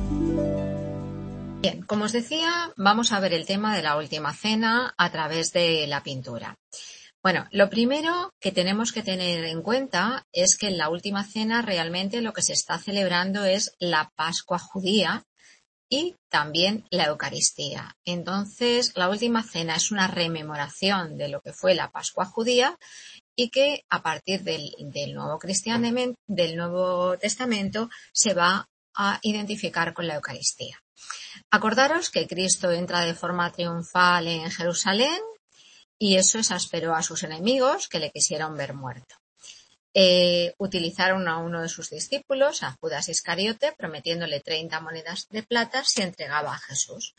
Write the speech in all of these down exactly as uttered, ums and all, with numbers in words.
Bien, como os decía, vamos a ver el tema de la última cena a través de la pintura. Bueno, lo primero que tenemos que tener en cuenta es que en la última cena realmente lo que se está celebrando es la Pascua judía y también la Eucaristía. Entonces, la última cena es una rememoración de lo que fue la Pascua judía y que a partir del, del nuevo cristianismo, del Nuevo Testamento, se va a identificar con la Eucaristía. Acordaros que Cristo entra de forma triunfal en Jerusalén y eso exasperó a sus enemigos que le quisieron ver muerto. Eh, utilizaron a uno de sus discípulos, a Judas Iscariote, prometiéndole treinta monedas de plata si entregaba a Jesús.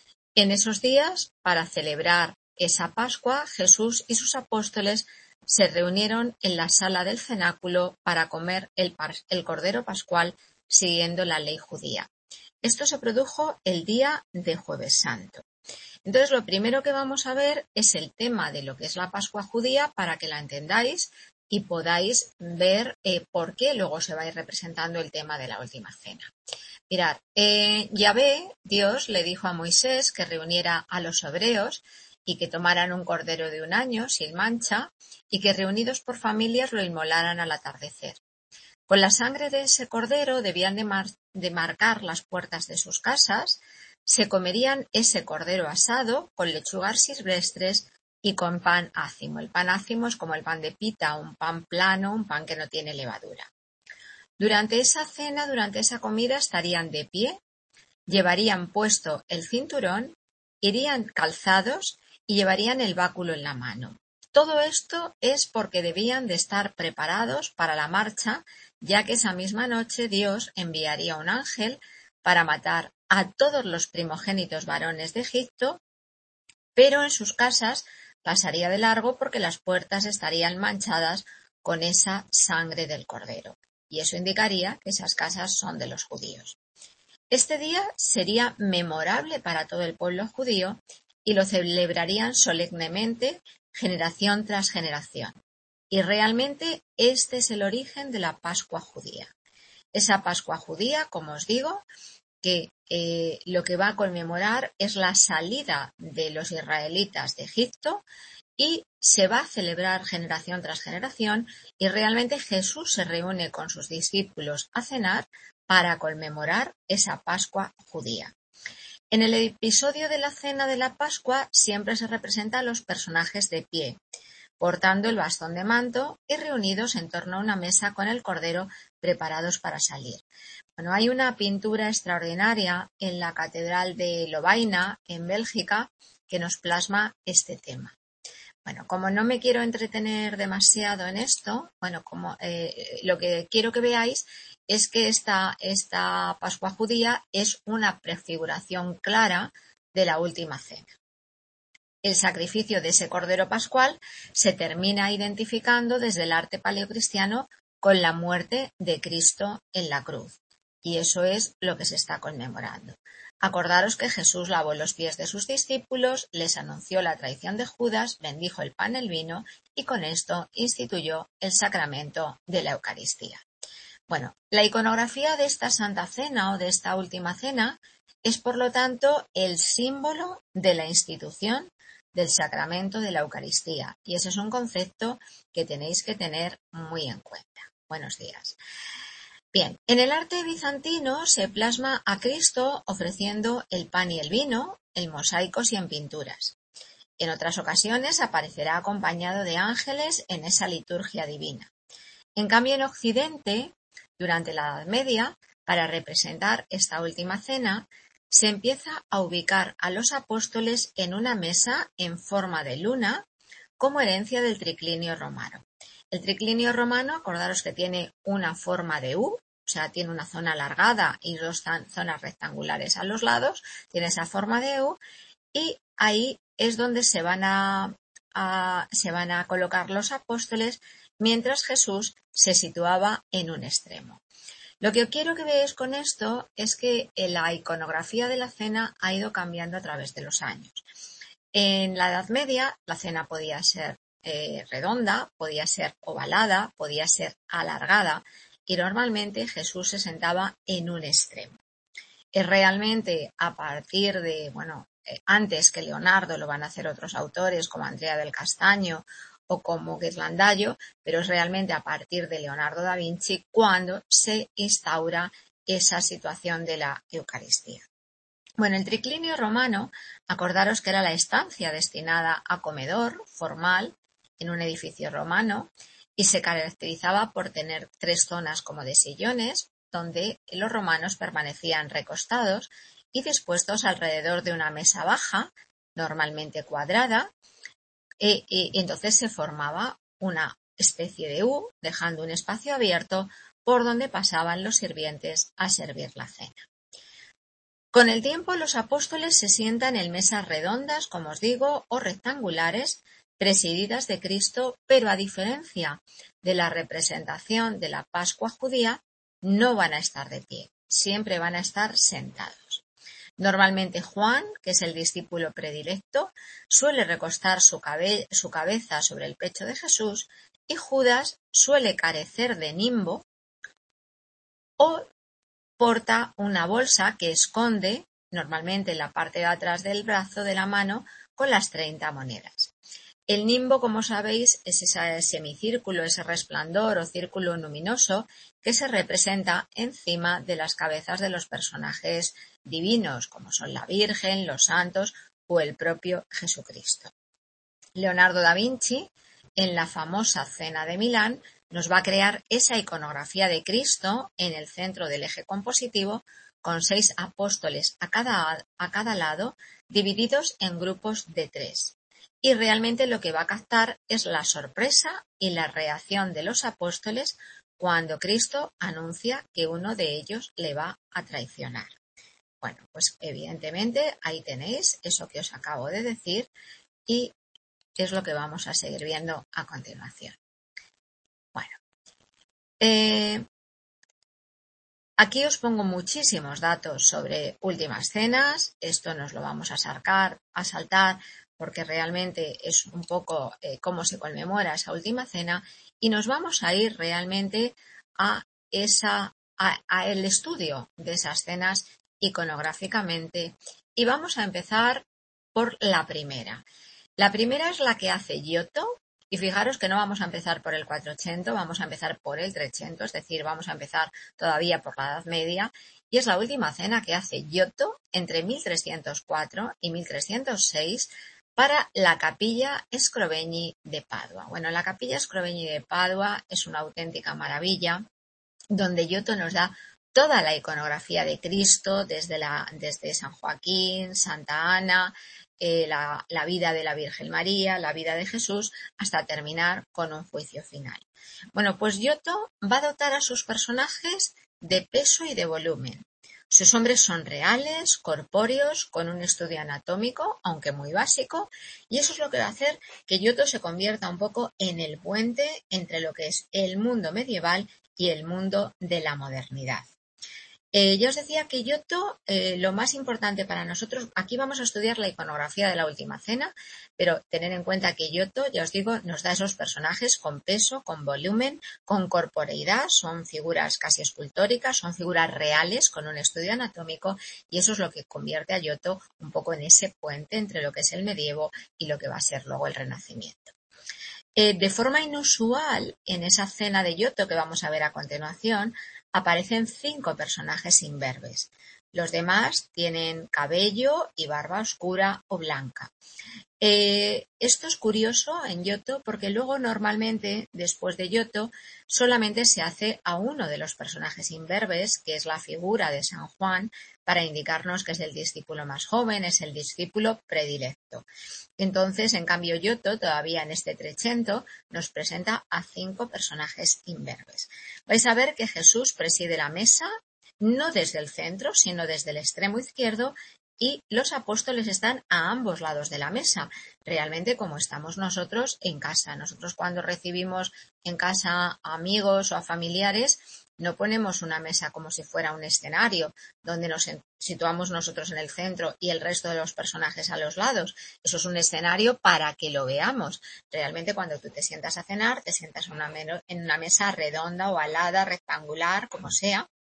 En esos días, para celebrar esa Pascua, Jesús y sus apóstoles se reunieron en la sala del cenáculo para comer el, el cordero pascual siguiendo la ley judía. Esto se produjo el día de Jueves Santo. Entonces, lo primero que vamos a ver es el tema de lo que es la Pascua judía para que la entendáis y podáis ver eh, por qué luego se va a ir representando el tema de la última cena. Mirad, eh, Yahvé, Dios, le dijo a Moisés que reuniera a los hebreos y que tomaran un cordero de un año sin mancha y que reunidos por familias lo inmolaran al atardecer. Con la sangre de ese cordero debían de, mar- de marcar las puertas de sus casas, se comerían ese cordero asado con lechugas silvestres y con pan ácimo. El pan ácimo es como el pan de pita, un pan plano, un pan que no tiene levadura. Durante esa cena, durante esa comida, estarían de pie, llevarían puesto el cinturón, irían calzados y llevarían el báculo en la mano. Todo esto es porque debían de estar preparados para la marcha, ya que esa misma noche Dios enviaría un ángel para matar a todos los primogénitos varones de Egipto, pero en sus casas pasaría de largo porque las puertas estarían manchadas con esa sangre del cordero, y eso indicaría que esas casas son de los judíos. Este día sería memorable para todo el pueblo judío y lo celebrarían solemnemente generación tras generación. Y realmente este es el origen de la Pascua judía. Esa Pascua judía, como os digo, que eh, lo que va a conmemorar es la salida de los israelitas de Egipto y se va a celebrar generación tras generación y realmente Jesús se reúne con sus discípulos a cenar para conmemorar esa Pascua judía. En el episodio de la cena de la Pascua siempre se representa a los personajes de pie, portando el bastón de manto y reunidos en torno a una mesa con el cordero preparados para salir. Bueno, hay una pintura extraordinaria en la Catedral de Lovaina, en Bélgica, que nos plasma este tema. Bueno, como no me quiero entretener demasiado en esto, bueno, como eh, lo que quiero que veáis es que esta, esta Pascua judía es una prefiguración clara de la última cena. El sacrificio de ese cordero pascual se termina identificando desde el arte paleocristiano con la muerte de Cristo en la cruz. Y eso es lo que se está conmemorando. Acordaros que Jesús lavó los pies de sus discípulos, les anunció la traición de Judas, bendijo el pan y el vino y con esto instituyó el sacramento de la Eucaristía. Bueno, la iconografía de esta Santa Cena o de esta Última Cena es, por lo tanto, el símbolo de la institución del sacramento de la Eucaristía. Y ese es un concepto que tenéis que tener muy en cuenta. Buenos días. Bien, en el arte bizantino se plasma a Cristo ofreciendo el pan y el vino en mosaicos y en pinturas. En otras ocasiones aparecerá acompañado de ángeles en esa liturgia divina. En cambio, en Occidente, durante la Edad Media, para representar esta última cena, se empieza a ubicar a los apóstoles en una mesa en forma de luna como herencia del triclinio romano. El triclinio romano, acordaros que tiene una forma de U, o sea, tiene una zona alargada y dos zonas rectangulares a los lados, tiene esa forma de U y ahí es donde se van a, a, se van a colocar los apóstoles mientras Jesús se situaba en un extremo. Lo que quiero que veáis con esto es que la iconografía de la cena ha ido cambiando a través de los años. En la Edad Media la cena podía ser eh, redonda, podía ser ovalada, podía ser alargada y normalmente Jesús se sentaba en un extremo. Es realmente a partir de, bueno, eh, antes que Leonardo lo van a hacer otros autores como Andrea del Castaño o como Ghirlandaio, pero es realmente a partir de Leonardo da Vinci cuando se instaura esa situación de la Eucaristía. Bueno, el triclinio romano, acordaros que era la estancia destinada a comedor formal en un edificio romano y se caracterizaba por tener tres zonas como de sillones, donde los romanos permanecían recostados y dispuestos alrededor de una mesa baja, normalmente cuadrada, y, y entonces se formaba una especie de U, dejando un espacio abierto por donde pasaban los sirvientes a servir la cena. Con el tiempo los apóstoles se sientan en mesas redondas, como os digo, o rectangulares, presididas de Cristo, pero a diferencia de la representación de la Pascua judía, no van a estar de pie, siempre van a estar sentados. Normalmente Juan, que es el discípulo predilecto, suele recostar su, cabe- su cabeza sobre el pecho de Jesús y Judas suele carecer de nimbo o porta una bolsa que esconde, normalmente en la parte de atrás del brazo de la mano, con las treinta monedas. El nimbo, como sabéis, es ese semicírculo, ese resplandor o círculo luminoso que se representa encima de las cabezas de los personajes divinos, como son la Virgen, los santos o el propio Jesucristo. Leonardo da Vinci, en la famosa Cena de Milán, nos va a crear esa iconografía de Cristo en el centro del eje compositivo, con seis apóstoles a cada, a cada lado, divididos en grupos de tres. Y realmente lo que va a captar es la sorpresa y la reacción de los apóstoles cuando Cristo anuncia que uno de ellos le va a traicionar. Bueno, pues evidentemente ahí tenéis eso que os acabo de decir y es lo que vamos a seguir viendo a continuación. Bueno, eh, aquí os pongo muchísimos datos sobre últimas cenas. Esto nos lo vamos a saltar, a saltar porque realmente es un poco eh, cómo se conmemora esa última cena y nos vamos a ir realmente a esa a, a el estudio de esas cenas iconográficamente y vamos a empezar por la primera. La primera es la que hace Giotto. Y fijaros que no vamos a empezar por el cuatrocientos, vamos a empezar por el trescientos, es decir, vamos a empezar todavía por la Edad Media, y es la última cena que hace Giotto entre mil trescientos cuatro y mil trescientos seis para la Capilla Scrovegni de Padua. Bueno, la Capilla Scrovegni de Padua es una auténtica maravilla, donde Giotto nos da toda la iconografía de Cristo, desde, la, desde San Joaquín, Santa Ana, Eh, la, la vida de la Virgen María, la vida de Jesús, hasta terminar con un juicio final. Bueno, pues Giotto va a dotar a sus personajes de peso y de volumen. Sus hombres son reales, corpóreos, con un estudio anatómico, aunque muy básico, y eso es lo que va a hacer que Giotto se convierta un poco en el puente entre lo que es el mundo medieval y el mundo de la modernidad. Eh, ya os decía que Giotto, eh, lo más importante para nosotros, aquí vamos a estudiar la iconografía de la Última Cena, pero tener en cuenta que Giotto, ya os digo, nos da esos personajes con peso, con volumen, con corporeidad, son figuras casi escultóricas, son figuras reales con un estudio anatómico y eso es lo que convierte a Giotto un poco en ese puente entre lo que es el medievo y lo que va a ser luego el Renacimiento. Eh, de forma inusual, en esa cena de Giotto que vamos a ver a continuación, aparecen cinco personajes imberbes. Los demás tienen cabello y barba oscura o blanca. Eh, esto es curioso en Giotto porque luego normalmente después de Giotto solamente se hace a uno de los personajes imberbes, que es la figura de San Juan, para indicarnos que es el discípulo más joven, es el discípulo predilecto. Entonces, en cambio, Giotto todavía en este trecento nos presenta a cinco personajes imberbes. Vais a ver que Jesús preside la mesa no desde el centro, sino desde el extremo izquierdo y los apóstoles están a ambos lados de la mesa, realmente como estamos nosotros en casa. Nosotros cuando recibimos en casa a amigos o a familiares, no ponemos una mesa como si fuera un escenario, donde nos situamos nosotros en el centro y el resto de los personajes a los lados. Eso es un escenario para que lo veamos. Realmente cuando tú te sientas a cenar, te sientas en una, en una mesa redonda, ovalada, rectangular, como sea,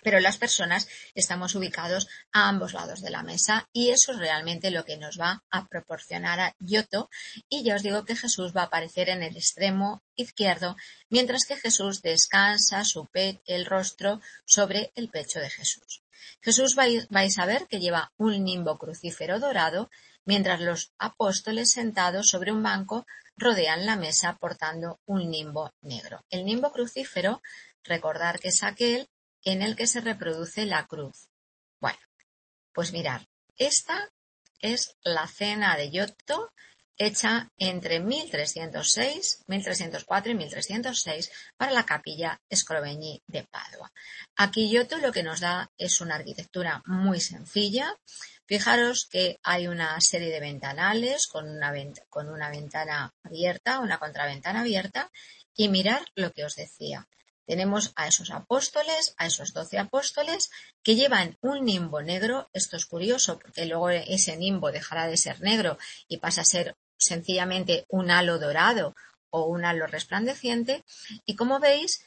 pero las personas estamos ubicados a ambos lados de la mesa y eso es realmente lo que nos va a proporcionar a Giotto, y ya os digo que Jesús va a aparecer en el extremo izquierdo, mientras que Jesús descansa su pe el rostro sobre el pecho de Jesús. Jesús vais, vais a ver que lleva un nimbo crucífero dorado, mientras los apóstoles sentados sobre un banco rodean la mesa portando un nimbo negro. El nimbo crucífero, recordar que es aquel en el que se reproduce la cruz. Bueno, pues mirad, esta es la cena de Giotto hecha entre mil trescientos seis, mil trescientos cuatro y mil trescientos seis para la capilla Scrovegni de Padua. Aquí Giotto lo que nos da es una arquitectura muy sencilla. Fijaros que hay una serie de ventanales con una, vent- con una ventana abierta, una contraventana abierta, y mirad lo que os decía. Tenemos a esos apóstoles, a esos doce apóstoles, que llevan un nimbo negro. Esto es curioso porque luego ese nimbo dejará de ser negro y pasa a ser sencillamente un halo dorado o un halo resplandeciente. Y como veis,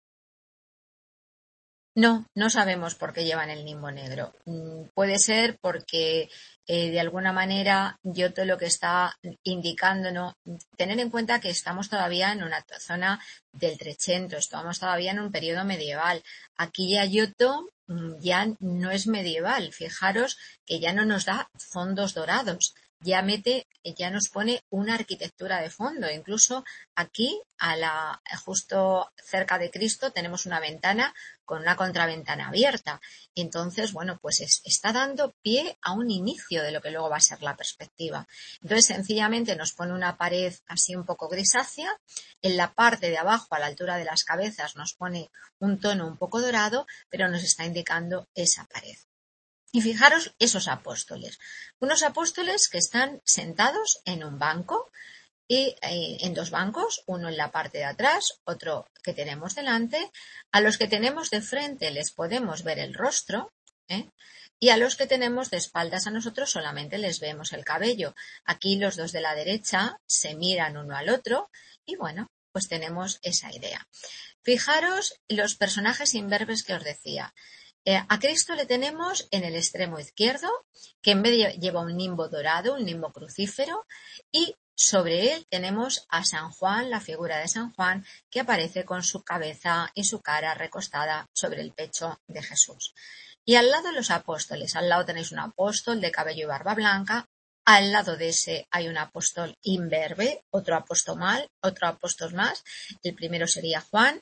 no, no sabemos por qué llevan el nimbo negro. Mm, Puede ser porque eh, de alguna manera Giotto lo que está indicándonos, tener en cuenta que estamos todavía en una zona del Trecento, estamos todavía en un periodo medieval. Aquí ya Giotto mm, ya no es medieval. Fijaros que ya no nos da fondos dorados. Ya mete, ya nos pone una arquitectura de fondo. Incluso aquí, a la, justo cerca de Cristo, tenemos una ventana con una contraventana abierta. Entonces, bueno, pues es, está dando pie a un inicio de lo que luego va a ser la perspectiva. Entonces, sencillamente nos pone una pared así un poco grisácea. En la parte de abajo, a la altura de las cabezas, nos pone un tono un poco dorado, pero nos está indicando esa pared. Y fijaros esos apóstoles. Unos apóstoles que están sentados en un banco, y eh, en dos bancos, uno en la parte de atrás, otro que tenemos delante. A los que tenemos de frente les podemos ver el rostro, ¿eh? Y a los que tenemos de espaldas a nosotros solamente les vemos el cabello. Aquí los dos de la derecha se miran uno al otro y bueno, pues tenemos esa idea. Fijaros los personajes imberbes que os decía. Eh, a Cristo le tenemos en el extremo izquierdo, que en medio lleva un nimbo dorado, un nimbo crucífero, y sobre él tenemos a San Juan, la figura de San Juan, que aparece con su cabeza y su cara recostada sobre el pecho de Jesús. Y al lado los apóstoles, al lado tenéis un apóstol de cabello y barba blanca, al lado de ese hay un apóstol imberbe, otro apóstol mal, otro apóstol más, el primero sería Juan.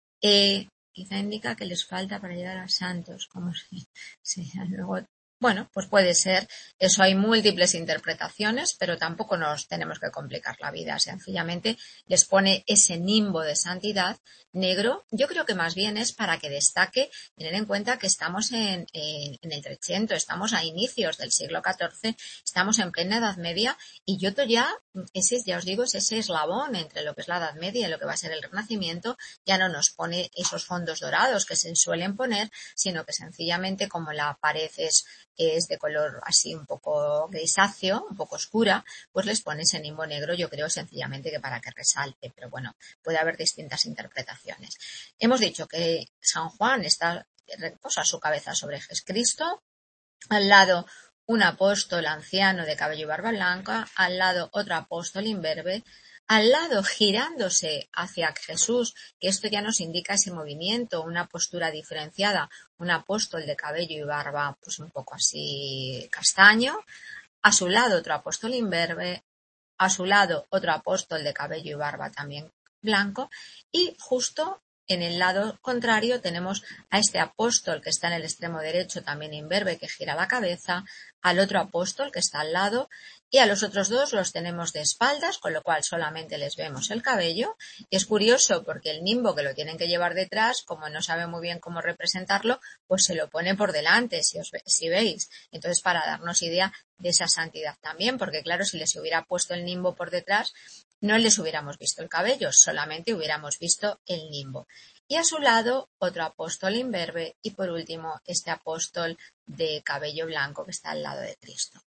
Eh, quizá indica que les falta para llegar a santos, como si, si luego, bueno, pues puede ser. Eso hay múltiples interpretaciones, pero tampoco nos tenemos que complicar la vida. Sencillamente les pone ese nimbo de santidad negro. Yo creo que más bien es para que destaque, tener en cuenta que estamos en, en, en el Trecento, estamos a inicios del siglo catorce, estamos en plena Edad Media, y Giotto ya, ese, ya os digo, es ese eslabón entre lo que es la Edad Media y lo que va a ser el Renacimiento. Ya no nos pone esos fondos dorados que se suelen poner, sino que sencillamente, como la pared es, es de color así un poco grisáceo, un poco oscura, pues les pone ese nimbo negro, yo creo sencillamente que para que resalte, pero bueno, puede haber distintas interpretaciones. Hemos dicho que San Juan está, reposa su cabeza sobre Jesucristo, al lado un apóstol anciano de cabello y barba blanca, al lado otro apóstol imberbe, al lado girándose hacia Jesús, que esto ya nos indica ese movimiento, una postura diferenciada, un apóstol de cabello y barba pues un poco así castaño, a su lado otro apóstol imberbe, a su lado otro apóstol de cabello y barba también blanco, y justo en el lado contrario tenemos a este apóstol que está en el extremo derecho, también imberbe, que gira la cabeza, al otro apóstol que está al lado, y a los otros dos los tenemos de espaldas, con lo cual solamente les vemos el cabello. Y es curioso porque el nimbo, que lo tienen que llevar detrás, como no sabe muy bien cómo representarlo, pues se lo pone por delante, si, os ve, si veis. Entonces, para darnos idea de esa santidad también, porque claro, si les hubiera puesto el nimbo por detrás, no les hubiéramos visto el cabello, solamente hubiéramos visto el nimbo. Y a su lado otro apóstol imberbe, y por último este apóstol de cabello blanco que está al lado de Cristo.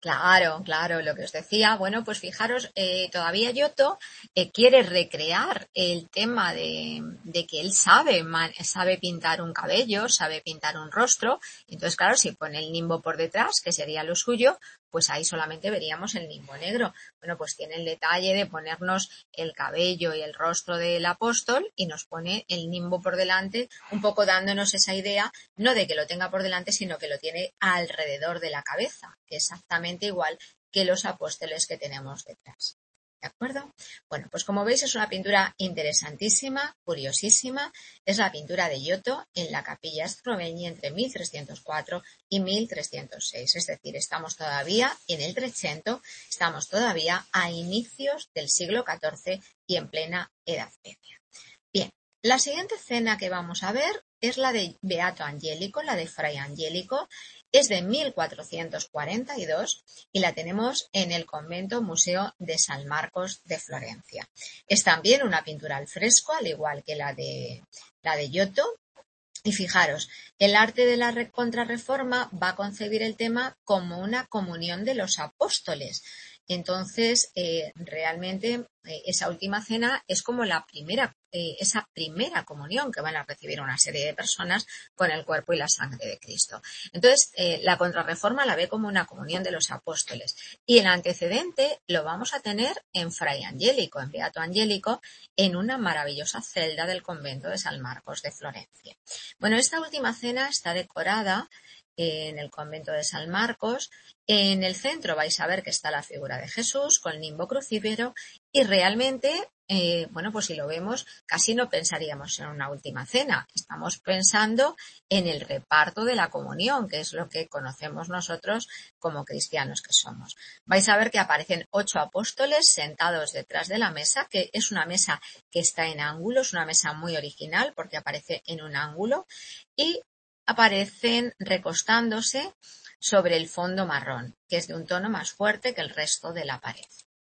Claro, claro, lo que os decía, bueno, pues fijaros, eh, todavía Giotto eh, quiere recrear el tema de, de que él sabe, man- sabe pintar un cabello, sabe pintar un rostro, entonces claro, si pone el nimbo por detrás, que sería lo suyo, pues ahí solamente veríamos el nimbo negro. Bueno, pues tiene el detalle de ponernos el cabello y el rostro del apóstol y nos pone el nimbo por delante, un poco dándonos esa idea, no de que lo tenga por delante, sino que lo tiene alrededor de la cabeza, exactamente igual que los apóstoles que tenemos detrás. ¿De acuerdo? Bueno, pues como veis es una pintura interesantísima, curiosísima. Es la pintura de Giotto en la Capilla Scrovegni entre mil trescientos cuatro y mil trescientos seis. Es decir, estamos todavía en el Trecento, estamos todavía a inicios del siglo catorce y en plena Edad Media. Bien, la siguiente escena que vamos a ver es la de Beato Angelico, la de Fray Angelico. Es de mil cuatrocientos cuarenta y dos y la tenemos en el Convento Museo de San Marcos de Florencia. Es también una pintura al fresco, al igual que la de, la de Giotto. Y fijaros, el arte de la contrarreforma va a concebir el tema como una comunión de los apóstoles. Entonces, eh, realmente eh, esa última cena es como la primera, eh, esa primera comunión que van a recibir una serie de personas con el cuerpo y la sangre de Cristo. Entonces, eh, la contrarreforma la ve como una comunión de los apóstoles. Y el antecedente lo vamos a tener en Fray Angelico, en Beato Angelico, en una maravillosa celda del convento de San Marcos de Florencia. Bueno, esta última cena está decorada en el convento de San Marcos. En el centro vais a ver que está la figura de Jesús con nimbo crucífero y realmente, eh, bueno, pues si lo vemos, casi no pensaríamos en una última cena. Estamos pensando en el reparto de la comunión, que es lo que conocemos nosotros como cristianos que somos. Vais a ver que aparecen ocho apóstoles sentados detrás de la mesa, que es una mesa que está en ángulo, es una mesa muy original porque aparece en un ángulo y aparecen recostándose sobre el fondo marrón, que es de un tono más fuerte que el resto de la pared.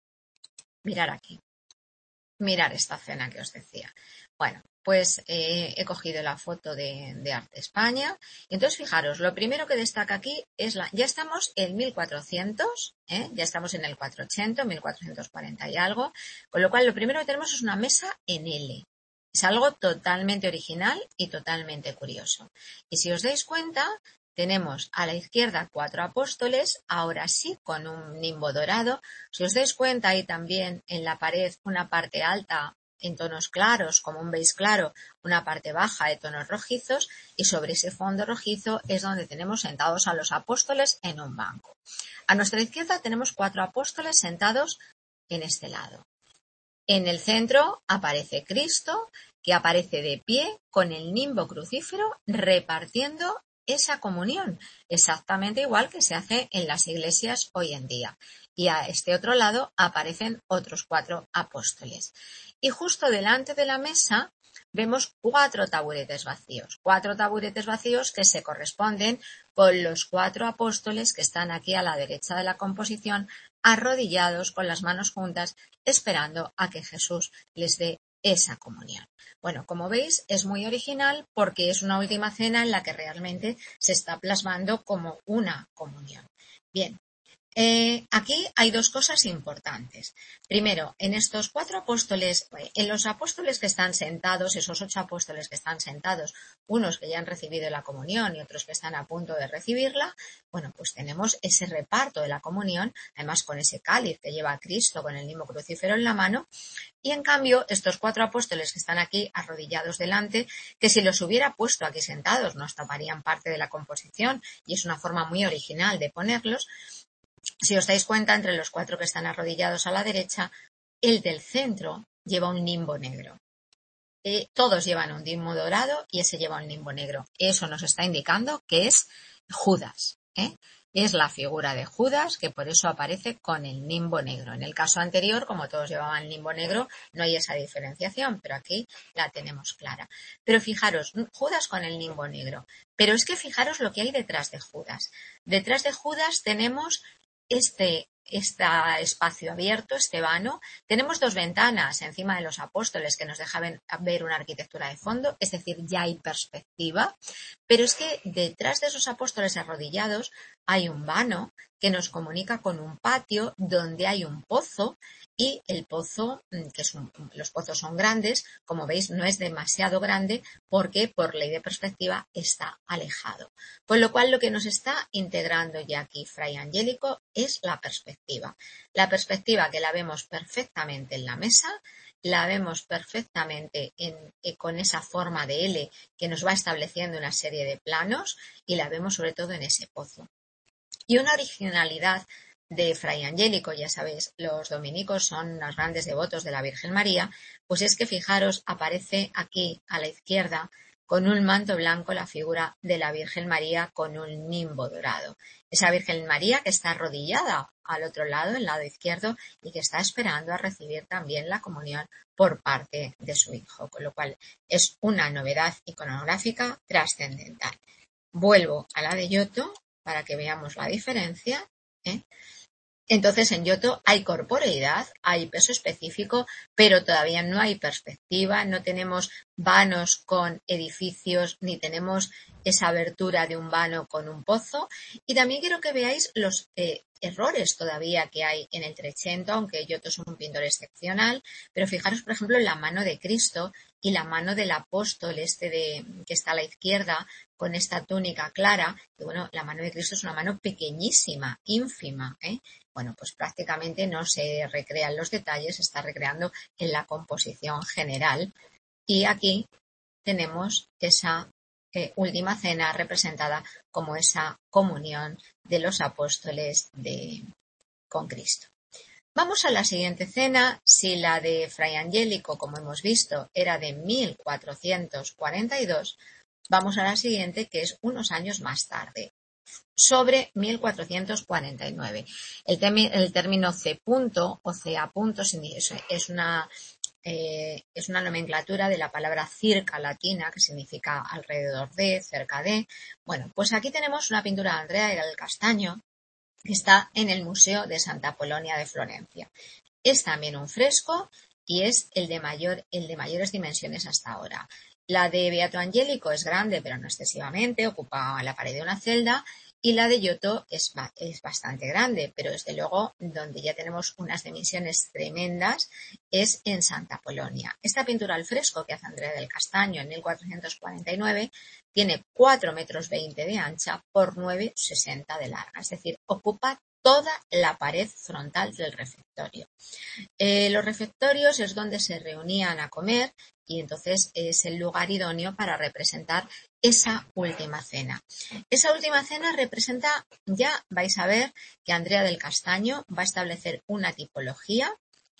Mirar aquí. Mirar esta cena que os decía. Bueno, pues eh, he cogido la foto de, de Arte España. Y entonces, fijaros, lo primero que destaca aquí es la... Ya estamos en mil cuatrocientos, ¿eh? Ya estamos en el cuatrocientos ochenta, mil cuatrocientos cuarenta y algo. Con lo cual, lo primero que tenemos es una mesa en L. Es algo totalmente original y totalmente curioso. Y si os dais cuenta, tenemos a la izquierda cuatro apóstoles, ahora sí con un nimbo dorado. Si os dais cuenta, hay también en la pared una parte alta en tonos claros, como un beige claro, una parte baja de tonos rojizos, y sobre ese fondo rojizo es donde tenemos sentados a los apóstoles en un banco. A nuestra izquierda tenemos cuatro apóstoles sentados en este lado. En el centro aparece Cristo, que aparece de pie con el nimbo crucífero repartiendo esa comunión, exactamente igual que se hace en las iglesias hoy en día. Y a este otro lado aparecen otros cuatro apóstoles. Y justo delante de la mesa vemos cuatro taburetes vacíos, cuatro taburetes vacíos que se corresponden con los cuatro apóstoles que están aquí a la derecha de la composición, arrodillados con las manos juntas, esperando a que Jesús les dé esa comunión. Bueno, como veis, es muy original porque es una última cena en la que realmente se está plasmando como una comunión. Bien. Eh, aquí hay dos cosas importantes. Primero, en estos cuatro apóstoles, en los apóstoles que están sentados, esos ocho apóstoles que están sentados, unos que ya han recibido la comunión y otros que están a punto de recibirla, bueno, pues tenemos ese reparto de la comunión, además con ese cáliz que lleva a Cristo con el nimbo crucífero en la mano, y en cambio estos cuatro apóstoles que están aquí arrodillados delante, que si los hubiera puesto aquí sentados nos taparían parte de la composición y es una forma muy original de ponerlos. Si os dais cuenta, entre los cuatro que están arrodillados a la derecha, el del centro lleva un nimbo negro. Eh, todos llevan un nimbo dorado y ese lleva un nimbo negro. Eso nos está indicando que es Judas, ¿eh? Es la figura de Judas que por eso aparece con el nimbo negro. En el caso anterior, como todos llevaban nimbo negro, no hay esa diferenciación, pero aquí la tenemos clara. Pero fijaros, Judas con el nimbo negro. Pero es que fijaros lo que hay detrás de Judas. Detrás de Judas tenemos este este espacio abierto, este vano. Tenemos dos ventanas encima de los apóstoles que nos dejan ver una arquitectura de fondo, es decir, ya hay perspectiva, pero es que detrás de esos apóstoles arrodillados hay un vano que nos comunica con un patio donde hay un pozo, y el pozo, que es un, los pozos son grandes, como veis no es demasiado grande porque por ley de perspectiva está alejado. Con lo cual lo que nos está integrando ya aquí Fray Angélico es la perspectiva. La perspectiva que la vemos perfectamente en la mesa, la vemos perfectamente en, eh, con esa forma de L que nos va estableciendo una serie de planos, y la vemos sobre todo en ese pozo. Y una originalidad de Fray Angélico, ya sabéis, los dominicos son unos grandes devotos de la Virgen María, pues es que fijaros, aparece aquí a la izquierda con un manto blanco la figura de la Virgen María con un nimbo dorado. Esa Virgen María que está arrodillada al otro lado, el lado izquierdo, y que está esperando a recibir también la comunión por parte de su hijo, con lo cual es una novedad iconográfica trascendental. Vuelvo a la de Giotto para que veamos la diferencia, ¿eh? Entonces en Giotto hay corporeidad, hay peso específico, pero todavía no hay perspectiva, no tenemos vanos con edificios, ni tenemos esa abertura de un vano con un pozo. Y también quiero que veáis los eh, errores todavía que hay en el Trecento, aunque Giotto es un pintor excepcional, pero fijaros por ejemplo en la mano de Cristo y la mano del apóstol este de, que está a la izquierda con esta túnica clara, que bueno, la mano de Cristo es una mano pequeñísima, ínfima, ¿eh? Bueno, pues prácticamente no se recrean los detalles, se está recreando en la composición general. Y aquí tenemos esa eh, última cena representada como esa comunión de los apóstoles de, con Cristo. Vamos a la siguiente cena. Si la de Fray Angélico, como hemos visto, era de mil cuatrocientos cuarenta y dos, vamos a la siguiente, que es unos años más tarde, sobre mil cuatrocientos cuarenta y nueve. El, temi, el término C punto o C A punto es una, eh, es una nomenclatura de la palabra circa latina, que significa alrededor de, cerca de. Bueno, pues aquí tenemos una pintura de Andrea del Castaño, que está en el Museo de Santa Polonia de Florencia. Es también un fresco y es el de, mayor, el de mayores dimensiones hasta ahora. La de Beato Angélico es grande, pero no excesivamente, ocupa la pared de una celda, y la de Giotto es, es bastante grande, pero desde luego donde ya tenemos unas dimensiones tremendas es en Santa Polonia. Esta pintura al fresco que hace Andrea del Castaño en mil cuatrocientos cuarenta y nueve tiene cuatro metros veinte de ancha por nueve sesenta de larga, es decir, ocupa toda la pared frontal del refectorio. Eh, los refectorios es donde se reunían a comer y entonces es el lugar idóneo para representar esa última cena. Esa última cena representa, ya vais a ver que Andrea del Castaño va a establecer una tipología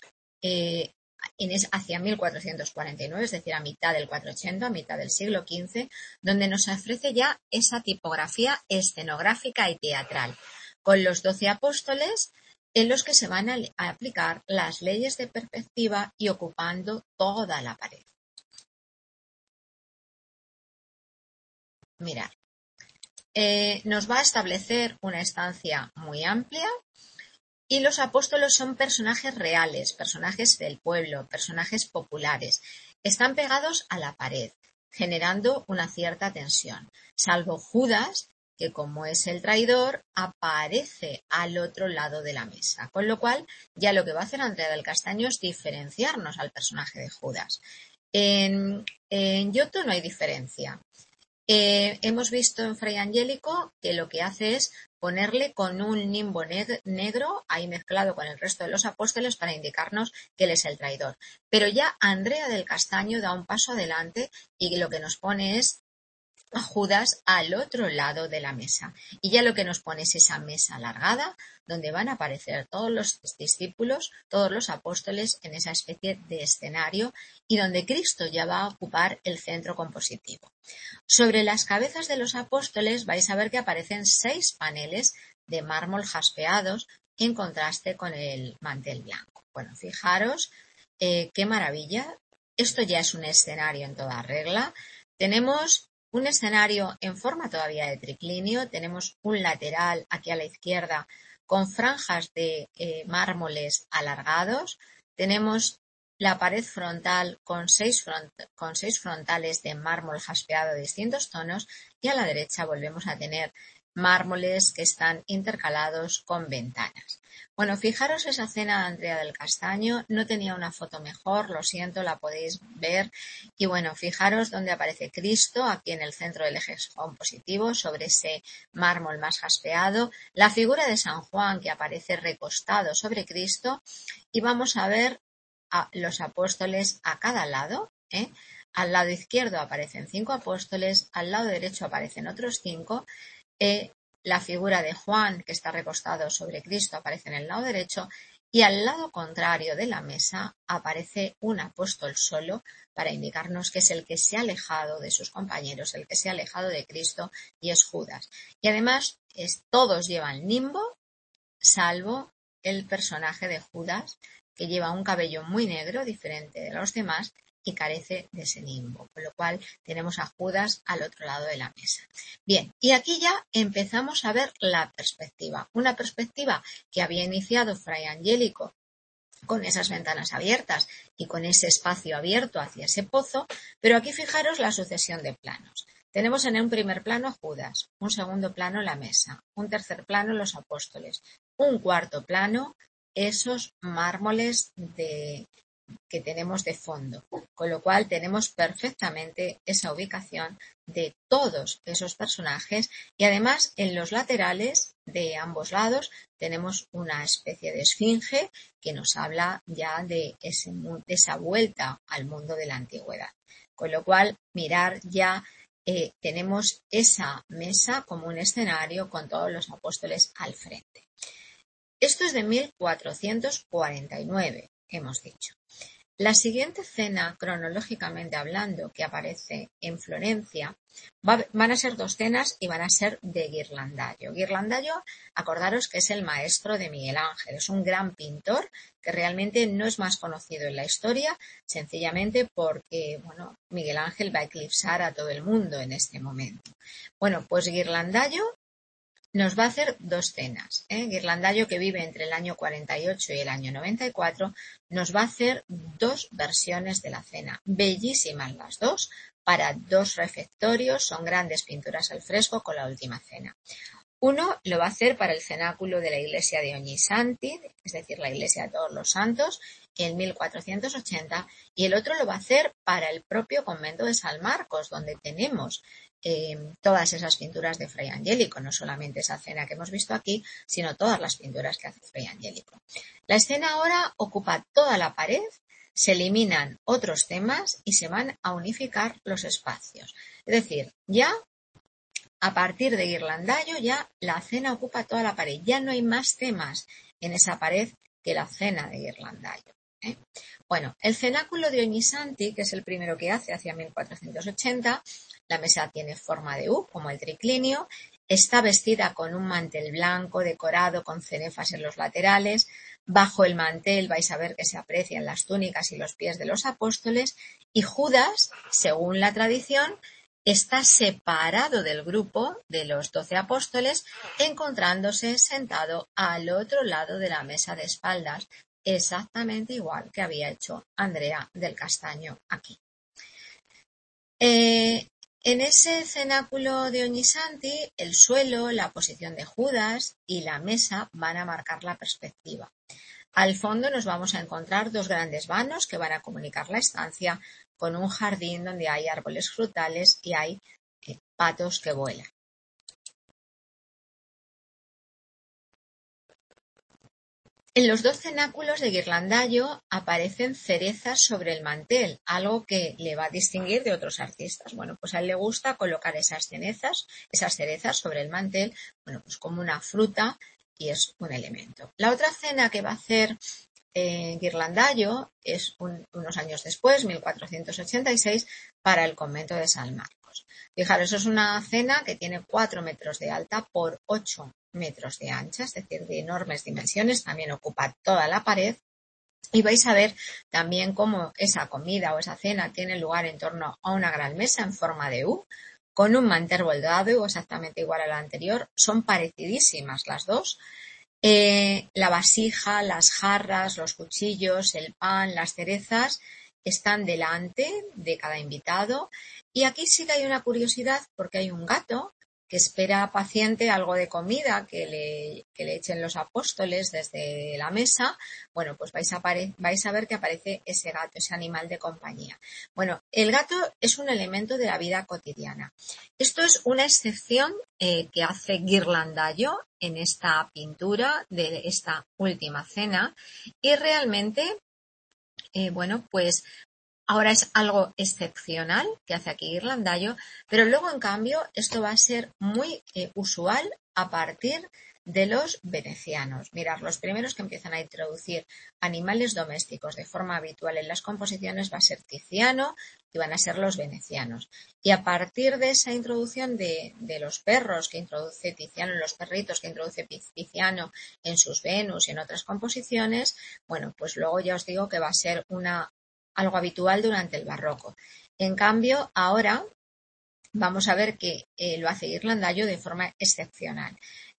eh, en es, hacia mil cuatrocientos cuarenta y nueve, es decir, a mitad del cuatrocientos ochenta, a mitad del siglo quince, donde nos ofrece ya esa tipografía escenográfica y teatral, con los doce apóstoles en los que se van a, a aplicar las leyes de perspectiva y ocupando toda la pared. Mirad, eh, nos va a establecer una estancia muy amplia y los apóstoles son personajes reales, personajes del pueblo, personajes populares. Están pegados a la pared, generando una cierta tensión, salvo Judas, que como es el traidor, aparece al otro lado de la mesa. Con lo cual, ya lo que va a hacer Andrea del Castaño es diferenciarnos al personaje de Judas. En, en Giotto no hay diferencia. Eh, hemos visto en Fray Angélico que lo que hace es ponerle con un nimbo neg- negro ahí mezclado con el resto de los apóstoles para indicarnos que él es el traidor. Pero ya Andrea del Castaño da un paso adelante y lo que nos pone es a Judas al otro lado de la mesa. Y ya lo que nos pone es esa mesa alargada donde van a aparecer todos los discípulos, todos los apóstoles en esa especie de escenario y donde Cristo ya va a ocupar el centro compositivo. Sobre las cabezas de los apóstoles vais a ver que aparecen seis paneles de mármol jaspeados en contraste con el mantel blanco. Bueno, fijaros eh, qué maravilla. Esto ya es un escenario en toda regla. Tenemos un escenario en forma todavía de triclinio, tenemos un lateral aquí a la izquierda con franjas de eh, mármoles alargados. Tenemos la pared frontal con seis, front con seis frontales de mármol jaspeado de distintos tonos y a la derecha volvemos a tener mármoles que están intercalados con ventanas. Bueno, fijaros esa cena de Andrea del Castaño, no tenía una foto mejor, lo siento, la podéis ver. Y bueno, fijaros donde aparece Cristo, aquí en el centro del eje compositivo, sobre ese mármol más jaspeado, la figura de San Juan que aparece recostado sobre Cristo, y vamos a ver a los apóstoles a cada lado, ¿eh? Al lado izquierdo aparecen cinco apóstoles, al lado derecho aparecen otros cinco, eh, la figura de Juan que está recostado sobre Cristo aparece en el lado derecho y al lado contrario de la mesa aparece un apóstol solo para indicarnos que es el que se ha alejado de sus compañeros, el que se ha alejado de Cristo, y es Judas. Y además es, todos llevan nimbo salvo el personaje de Judas, que lleva un cabello muy negro, diferente de los demás, y carece de ese nimbo, con lo cual tenemos a Judas al otro lado de la mesa. Bien, y aquí ya empezamos a ver la perspectiva, una perspectiva que había iniciado Fray Angélico con esas ventanas abiertas y con ese espacio abierto hacia ese pozo, pero aquí fijaros la sucesión de planos. Tenemos en un primer plano a Judas, un segundo plano la mesa, un tercer plano los apóstoles, un cuarto plano esos mármoles de que tenemos de fondo, con lo cual tenemos perfectamente esa ubicación de todos esos personajes y además en los laterales de ambos lados tenemos una especie de esfinge que nos habla ya de, ese, de esa vuelta al mundo de la antigüedad, con lo cual mirar ya eh, tenemos esa mesa como un escenario con todos los apóstoles al frente. Esto es de mil cuatrocientos cuarenta y nueve, hemos dicho. La siguiente cena, cronológicamente hablando, que aparece en Florencia, va, van a ser dos cenas y van a ser de Ghirlandaio. Ghirlandaio, acordaros que es el maestro de Miguel Ángel, es un gran pintor que realmente no es más conocido en la historia, sencillamente porque, bueno, Miguel Ángel va a eclipsar a todo el mundo en este momento. Bueno, pues Ghirlandaio nos va a hacer dos cenas. ¿eh? Ghirlandaio, que vive entre el año cuarenta y ocho y el año noventa y cuatro, nos va a hacer dos versiones de la cena. Bellísimas las dos, para dos refectorios, son grandes pinturas al fresco con la última cena. Uno lo va a hacer para el cenáculo de la iglesia de Ognissanti, es decir, la iglesia de todos los santos, en mil cuatrocientos ochenta, y el otro lo va a hacer para el propio convento de San Marcos, donde tenemos eh, todas esas pinturas de Fray Angélico, no solamente esa cena que hemos visto aquí, sino todas las pinturas que hace Fray Angélico. La escena ahora ocupa toda la pared, se eliminan otros temas y se van a unificar los espacios. Es decir, ya a partir de Ghirlandaio ya la cena ocupa toda la pared, ya no hay más temas en esa pared que la cena de Ghirlandaio. ¿eh? Bueno, el cenáculo de Ognissanti, que es el primero que hace hacia mil cuatrocientos ochenta, la mesa tiene forma de U, como el triclinio, está vestida con un mantel blanco decorado con cenefas en los laterales, bajo el mantel vais a ver que se aprecian las túnicas y los pies de los apóstoles, y Judas, según la tradición, está separado del grupo de los doce apóstoles, encontrándose sentado al otro lado de la mesa de espaldas, exactamente igual que había hecho Andrea del Castaño aquí. Eh, en ese cenáculo de Ognissanti, el suelo, la posición de Judas y la mesa van a marcar la perspectiva. Al fondo nos vamos a encontrar dos grandes vanos que van a comunicar la estancia con un jardín donde hay árboles frutales y hay eh, patos que vuelan. En los dos cenáculos de Ghirlandaio aparecen cerezas sobre el mantel, algo que le va a distinguir de otros artistas. Bueno, pues a él le gusta colocar esas cerezas, esas cerezas sobre el mantel, bueno, pues como una fruta, y es un elemento. La otra cena que va a hacer eh, Ghirlandaio es un, unos años después, mil cuatrocientos ochenta y seis, para el convento de San Marcos. Fijaros, eso es una cena que tiene cuatro metros de alta por ocho metros de ancha, es decir, de enormes dimensiones, también ocupa toda la pared, y vais a ver también cómo esa comida o esa cena tiene lugar en torno a una gran mesa en forma de U, con un mantel bordado exactamente igual a la anterior, son parecidísimas las dos, Eh, la vasija, las jarras, los cuchillos, el pan, las cerezas están delante de cada invitado. Y aquí sí que hay una curiosidad porque hay un gato que espera paciente algo de comida que le, que le echen los apóstoles desde la mesa. Bueno, pues vais a, vais a ver que aparece ese gato, ese animal de compañía. Bueno, el gato es un elemento de la vida cotidiana. Esto es una excepción eh, que hace Ghirlandaio en esta pintura de esta última cena y realmente, eh, bueno, pues ahora es algo excepcional que hace aquí Ghirlandaio, pero luego en cambio esto va a ser muy eh, usual a partir de los venecianos. Mirad, los primeros que empiezan a introducir animales domésticos de forma habitual en las composiciones va a ser Tiziano y van a ser los venecianos. Y a partir de esa introducción de, de los perros que introduce Tiziano, en los perritos que introduce Tiziano en sus Venus y en otras composiciones, bueno, pues luego ya os digo que va a ser una algo habitual durante el barroco. En cambio, ahora vamos a ver que eh, lo hace Ghirlandaio de forma excepcional.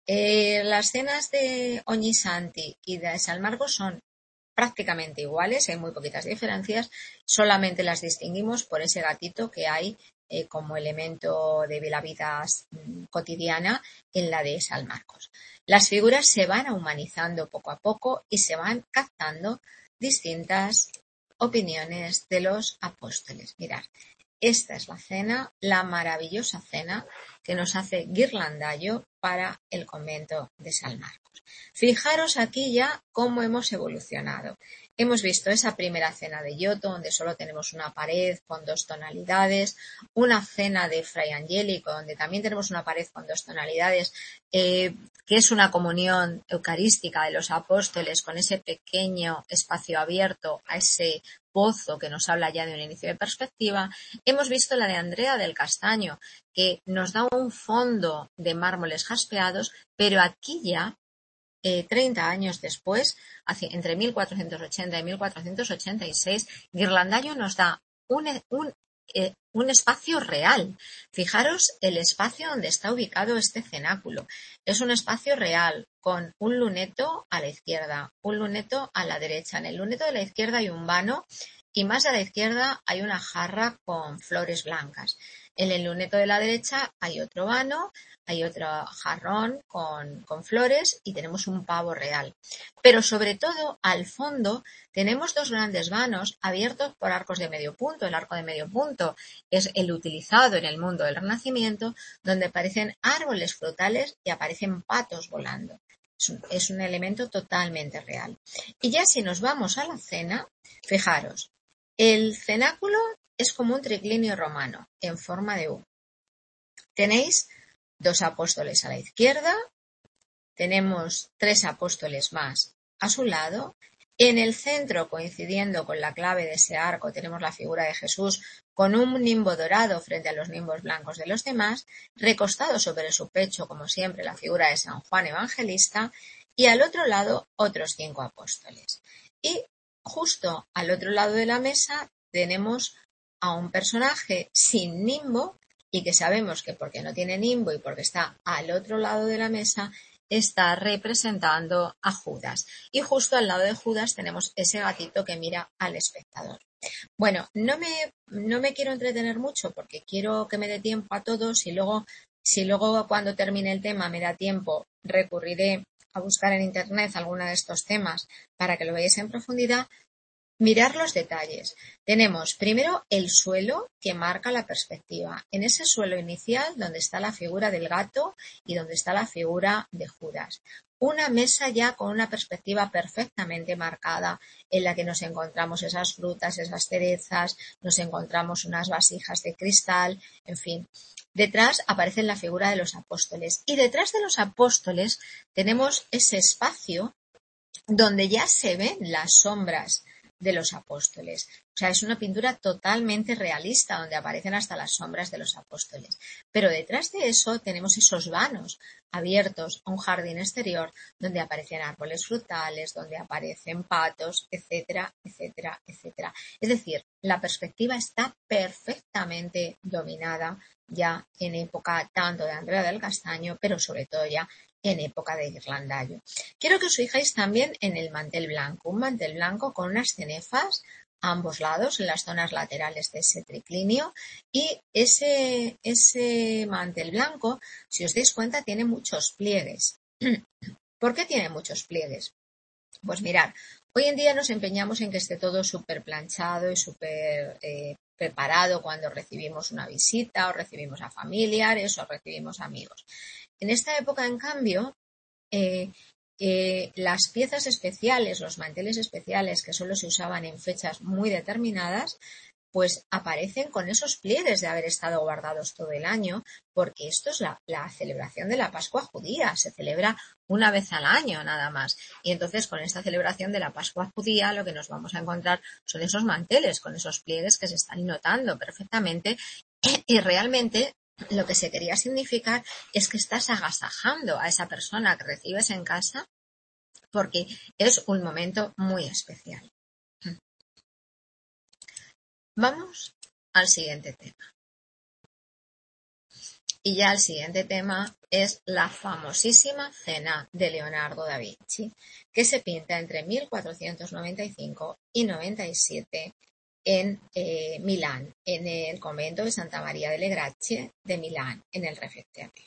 Eh, las cenas de Ognissanti y de San Marcos son prácticamente iguales, hay muy poquitas diferencias, solamente las distinguimos por ese gatito que hay eh, como elemento de la vida cotidiana en la de San Marcos. Las figuras se van humanizando poco a poco y se van captando distintas opiniones de los apóstoles. Mirad, esta es la cena, la maravillosa cena que nos hace Ghirlandaio para el convento de San Marcos. Fijaros aquí ya cómo hemos evolucionado. Hemos visto esa primera cena de Giotto, donde solo tenemos una pared con dos tonalidades, una cena de Fray Angelico, donde también tenemos una pared con dos tonalidades, eh, que es una comunión eucarística de los apóstoles con ese pequeño espacio abierto a ese pozo que nos habla ya de un inicio de perspectiva. Hemos visto la de Andrea del Castaño, que nos da un fondo de mármoles jaspeados, pero aquí ya, eh, treinta años después, entre mil cuatrocientos ochenta y mil cuatrocientos ochenta y seis, Ghirlandaio nos da un, un, eh, un espacio real. Fijaros el espacio donde está ubicado este cenáculo. Es un espacio real con un luneto a la izquierda, un luneto a la derecha. En el luneto de la izquierda hay un vano y más a la izquierda hay una jarra con flores blancas. En el luneto de la derecha hay otro vano, hay otro jarrón con, con flores y tenemos un pavo real. Pero sobre todo, al fondo, tenemos dos grandes vanos abiertos por arcos de medio punto. El arco de medio punto es el utilizado en el mundo del Renacimiento, donde aparecen árboles frutales y aparecen patos volando. Es un, es un elemento totalmente real. Y ya si nos vamos a la cena, fijaros, el cenáculo es como un triclinio romano en forma de U. Tenéis dos apóstoles a la izquierda, tenemos tres apóstoles más a su lado. En el centro, coincidiendo con la clave de ese arco, tenemos la figura de Jesús con un nimbo dorado frente a los nimbos blancos de los demás, recostado sobre su pecho, como siempre, la figura de San Juan Evangelista, y al otro lado otros cinco apóstoles. Y justo al otro lado de la mesa tenemos a un personaje sin nimbo y que sabemos que porque no tiene nimbo y porque está al otro lado de la mesa, está representando a Judas. Y justo al lado de Judas tenemos ese gatito que mira al espectador. Bueno, no me, no me quiero entretener mucho porque quiero que me dé tiempo a todos y luego, si luego cuando termine el tema me da tiempo, recurriré a buscar en internet alguno de estos temas para que lo veáis en profundidad. Mirar los detalles. Tenemos primero el suelo que marca la perspectiva. En ese suelo inicial donde está la figura del gato y donde está la figura de Judas. Una mesa ya con una perspectiva perfectamente marcada en la que nos encontramos esas frutas, esas cerezas, nos encontramos unas vasijas de cristal, en fin. Detrás aparece la figura de los apóstoles y detrás de los apóstoles tenemos ese espacio donde ya se ven las sombras de los apóstoles. O sea, es una pintura totalmente realista donde aparecen hasta las sombras de los apóstoles. Pero detrás de eso tenemos esos vanos abiertos a un jardín exterior donde aparecen árboles frutales, donde aparecen patos, etcétera, etcétera, etcétera. Es decir, la perspectiva está perfectamente dominada ya en época tanto de Andrea del Castaño, pero sobre todo ya en época de guirlandayo. Quiero que os fijéis también en el mantel blanco, un mantel blanco con unas cenefas a ambos lados, en las zonas laterales de ese triclinio, y ese, ese mantel blanco, si os dais cuenta, tiene muchos pliegues. ¿Por qué tiene muchos pliegues? Pues mirad, hoy en día nos empeñamos en que esté todo súper planchado y súper eh, preparado cuando recibimos una visita o recibimos a familiares o recibimos amigos. En esta época, en cambio, eh, eh, las piezas especiales, los manteles especiales que solo se usaban en fechas muy determinadas, pues aparecen con esos pliegues de haber estado guardados todo el año, porque esto es la, la celebración de la Pascua judía, se celebra una vez al año nada más. Y entonces con esta celebración de la Pascua judía lo que nos vamos a encontrar son esos manteles con esos pliegues que se están notando perfectamente y realmente lo que se quería significar es que estás agasajando a esa persona que recibes en casa porque es un momento muy especial. Vamos al siguiente tema. Y ya el siguiente tema es la famosísima Cena de Leonardo da Vinci, que se pinta entre mil cuatrocientos noventa y cinco y noventa y siete en eh, Milán, en el convento de Santa María delle Grazie de Milán, en el refectorio.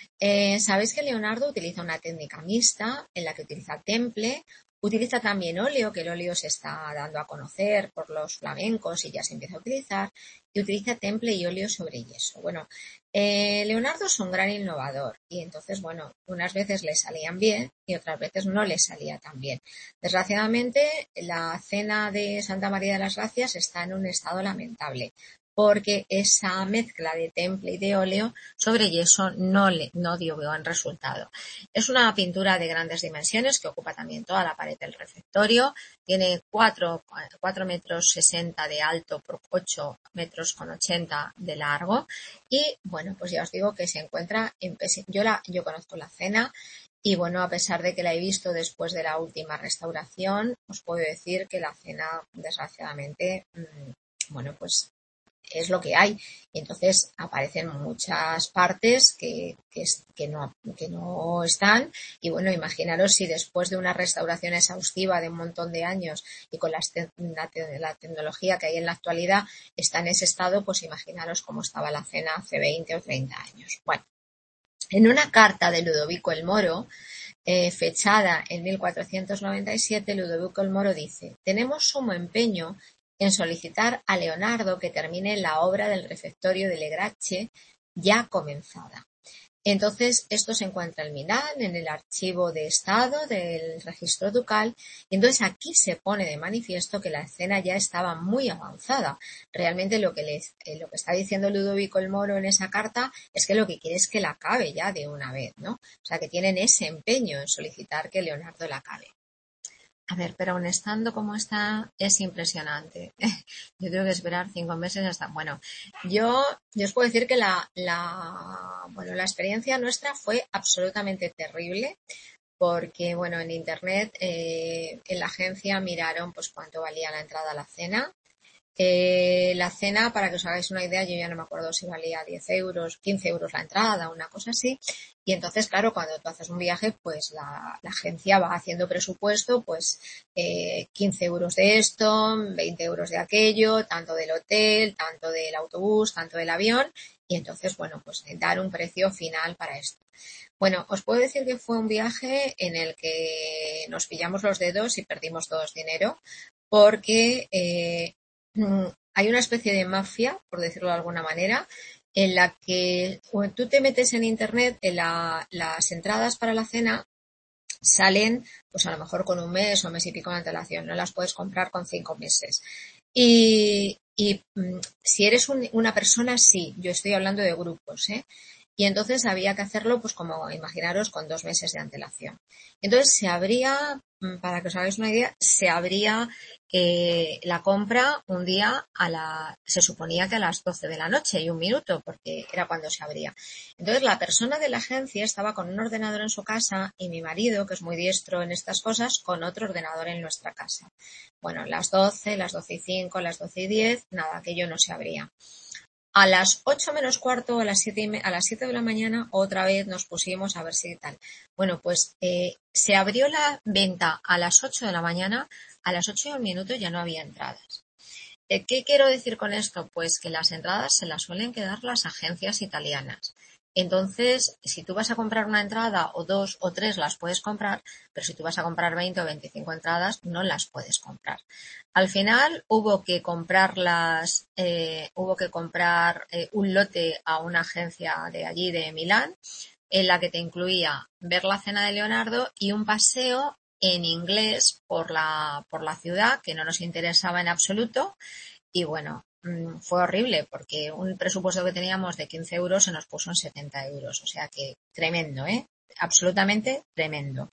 Eh, Sabéis que Leonardo utiliza una técnica mixta en la que utiliza temple, utiliza también óleo, que el óleo se está dando a conocer por los flamencos y ya se empieza a utilizar, y utiliza temple y óleo sobre yeso. Bueno, eh, Leonardo es un gran innovador y entonces, bueno, unas veces le salían bien y otras veces no le salía tan bien. Desgraciadamente, la Cena de Santa María de las Gracias está en un estado lamentable, porque esa mezcla de temple y de óleo sobre yeso no, le, no dio buen resultado. Es una pintura de grandes dimensiones que ocupa también toda la pared del refectorio. Tiene cuatro metros sesenta de alto por ocho metros con ochenta de largo. Y bueno, pues ya os digo que se encuentra en yo la yo conozco la Cena y bueno, a pesar de que la he visto después de la última restauración, os puedo decir que la Cena, desgraciadamente, mmm, bueno, pues es lo que hay. Y entonces aparecen muchas partes que, que, que, no, que no están. Y bueno, imaginaros si después de una restauración exhaustiva de un montón de años y con las te la, la tecnología que hay en la actualidad está en ese estado, pues imaginaros cómo estaba la Cena hace veinte o treinta años. Bueno, en una carta de Ludovico el Moro, eh, fechada en mil cuatrocientos noventa y siete, Ludovico el Moro dice: tenemos sumo empeño en solicitar a Leonardo que termine la obra del refectorio de Le Grazie ya comenzada. Entonces, esto se encuentra en Milán, en el archivo de estado del registro ducal, y entonces aquí se pone de manifiesto que la escena ya estaba muy avanzada. Realmente lo que, les, eh, lo que está diciendo Ludovico el Moro en esa carta es que lo que quiere es que la acabe ya de una vez, ¿no? O sea, que tienen ese empeño en solicitar que Leonardo la acabe. A ver, pero aún estando como está, es impresionante. Yo tengo que esperar cinco meses hasta... Bueno, yo, yo os puedo decir que la, la, bueno, la experiencia nuestra fue absolutamente terrible porque, bueno, en internet, eh, en la agencia miraron pues cuánto valía la entrada a la cena. Eh, la cena, para que os hagáis una idea, yo ya no me acuerdo si valía diez euros, quince euros la entrada, una cosa así. Y entonces, claro, cuando tú haces un viaje, pues la, la agencia va haciendo presupuesto, pues eh, quince euros de esto, veinte euros de aquello, tanto del hotel, tanto del autobús, tanto del avión. Y entonces, bueno, pues dar un precio final para esto. Bueno, os puedo decir que fue un viaje en el que nos pillamos los dedos y perdimos todos dinero, porque eh, hay una especie de mafia, por decirlo de alguna manera, en la que cuando tú te metes en internet, en la, las entradas para la cena salen, pues a lo mejor con un mes o mes y pico de antelación, no las puedes comprar con cinco meses. Y, y si eres un, una persona, sí, yo estoy hablando de grupos, ¿eh? Y entonces había que hacerlo, pues como imaginaros, con dos meses de antelación. Entonces se abría, para que os hagáis una idea, se abría eh, la compra un día a la, se suponía que a las doce de la noche y un minuto, porque era cuando se abría. Entonces la persona de la agencia estaba con un ordenador en su casa y mi marido, que es muy diestro en estas cosas, con otro ordenador en nuestra casa. Bueno, las doce, las doce y cinco, las doce y diez, nada, aquello no se abría. A las ocho menos cuarto, a las siete, y me- a las siete de la mañana, otra vez nos pusimos a ver si tal. Bueno, pues eh, se abrió la venta a las ocho de la mañana, a las ocho y un minuto ya no había entradas. Eh, ¿Qué quiero decir con esto? Pues que las entradas se las suelen quedar las agencias italianas. Entonces, si tú vas a comprar una entrada o dos o tres las puedes comprar, pero si tú vas a comprar veinte o veinticinco entradas no las puedes comprar. Al final hubo que comprarlas, eh, hubo que comprar eh, un lote a una agencia de allí de Milán, en la que te incluía ver la cena de Leonardo y un paseo en inglés por la, por la ciudad que no nos interesaba en absoluto. Y bueno, mm, fue horrible porque un presupuesto que teníamos de quince euros se nos puso en setenta euros. O sea que tremendo, ¿eh? Absolutamente tremendo.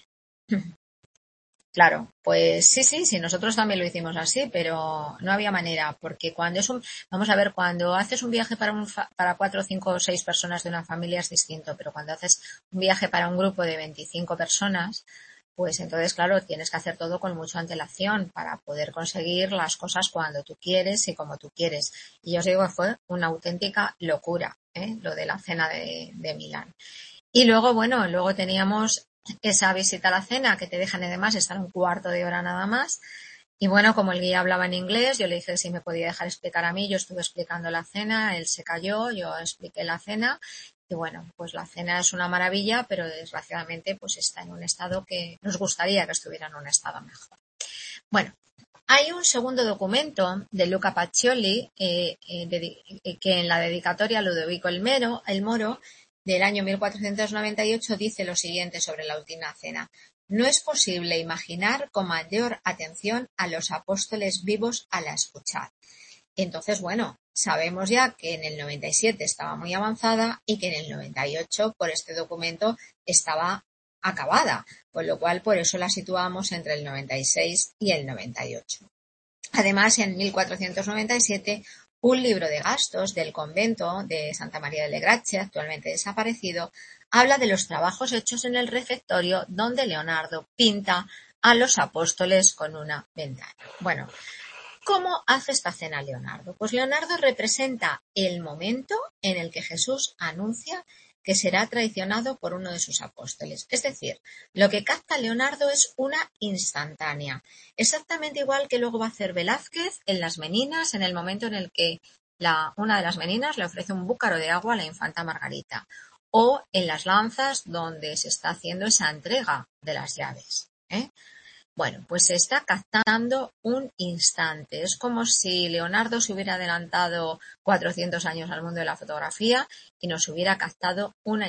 Claro, pues sí, sí, sí, nosotros también lo hicimos así, pero no había manera, porque cuando es un, vamos a ver, cuando haces un viaje para un, fa- para cuatro, cinco o seis personas de una familia es distinto, pero cuando haces un viaje para un grupo de veinticinco personas, pues entonces, claro, tienes que hacer todo con mucha antelación para poder conseguir las cosas cuando tú quieres y como tú quieres. Y yo os digo que fue una auténtica locura, ¿eh? Lo de la cena de, de Milán. Y luego, bueno, luego teníamos esa visita a la cena que te dejan además estar un cuarto de hora nada más. Y bueno, como el guía hablaba en inglés, yo le dije si me podía dejar explicar a mí, yo estuve explicando la cena, él se calló, yo expliqué la cena. Y bueno, pues la cena es una maravilla, pero desgraciadamente pues está en un estado que nos gustaría que estuviera en un estado mejor. Bueno, hay un segundo documento de Luca Pacioli eh, eh, de, eh, que en la dedicatoria a Ludovico el, Mero, el Moro del año mil cuatrocientos noventa y ocho dice lo siguiente sobre la última cena. No es posible imaginar con mayor atención a los apóstoles vivos a la escuchar. Entonces, bueno, sabemos ya que en el noventa y siete estaba muy avanzada y que en el noventa y ocho por este documento estaba acabada, con lo cual por eso la situamos entre el noventa y seis y el noventa y ocho. Además, en mil cuatrocientos noventa y siete, un libro de gastos del convento de Santa María de Grazie, actualmente desaparecido, habla de los trabajos hechos en el refectorio donde Leonardo pinta a los apóstoles con una ventana. Bueno, ¿cómo hace esta cena Leonardo? Pues Leonardo representa el momento en el que Jesús anuncia que será traicionado por uno de sus apóstoles. Es decir, lo que capta Leonardo es una instantánea, exactamente igual que luego va a hacer Velázquez en Las Meninas, en el momento en el que la, una de las meninas le ofrece un búcaro de agua a la infanta Margarita, o en Las Lanzas, donde se está haciendo esa entrega de las llaves, ¿eh? Bueno, pues se está captando un instante. Es como si Leonardo se hubiera adelantado cuatrocientos años al mundo de la fotografía y nos hubiera captado una,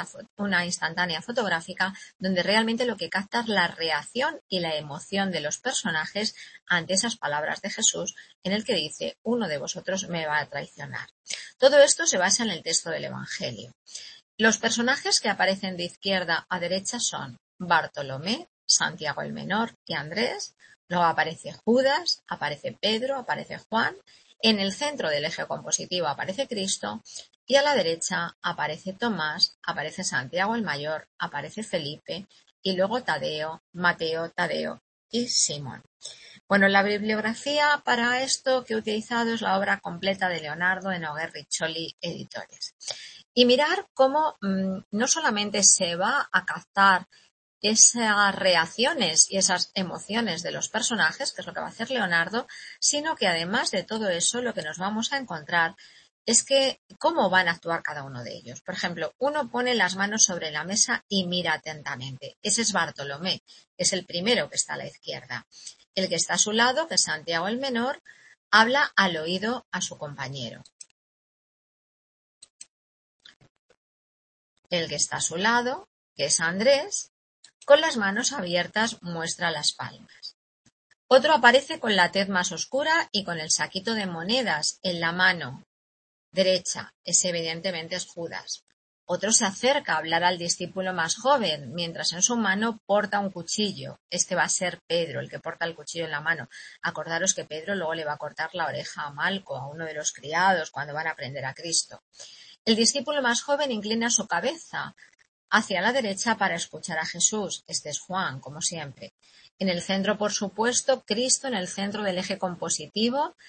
una instantánea fotográfica donde realmente lo que capta es la reacción y la emoción de los personajes ante esas palabras de Jesús en el que dice, uno de vosotros me va a traicionar. Todo esto se basa en el texto del Evangelio. Los personajes que aparecen de izquierda a derecha son Bartolomé, Santiago el Menor y Andrés. Luego aparece Judas, aparece Pedro, aparece Juan. En el centro del eje compositivo aparece Cristo y a la derecha aparece Tomás, aparece Santiago el Mayor, aparece Felipe y luego Tadeo, Mateo, Tadeo y Simón. Bueno, la bibliografía para esto que he utilizado es la obra completa de Leonardo en Noguer Riccioli Editores. Y mirar cómo mmm, no solamente se va a captar esas reacciones y esas emociones de los personajes, que es lo que va a hacer Leonardo, sino que además de todo eso lo que nos vamos a encontrar es que cómo van a actuar cada uno de ellos. Por ejemplo, uno pone las manos sobre la mesa y mira atentamente. Ese es Bartolomé, que es el primero que está a la izquierda. El que está a su lado, que es Santiago el Menor, habla al oído a su compañero. El que está a su lado, que es Andrés, con las manos abiertas muestra las palmas. Otro aparece con la tez más oscura y con el saquito de monedas en la mano derecha. Ese evidentemente es Judas. Otro se acerca a hablar al discípulo más joven, mientras en su mano porta un cuchillo. Este va a ser Pedro, el que porta el cuchillo en la mano. Acordaros que Pedro luego le va a cortar la oreja a Malco, a uno de los criados, cuando van a prender a Cristo. El discípulo más joven inclina su cabeza hacia la derecha para escuchar a Jesús. Este es Juan, como siempre. En el centro, por supuesto, Cristo en el centro del eje compositivo,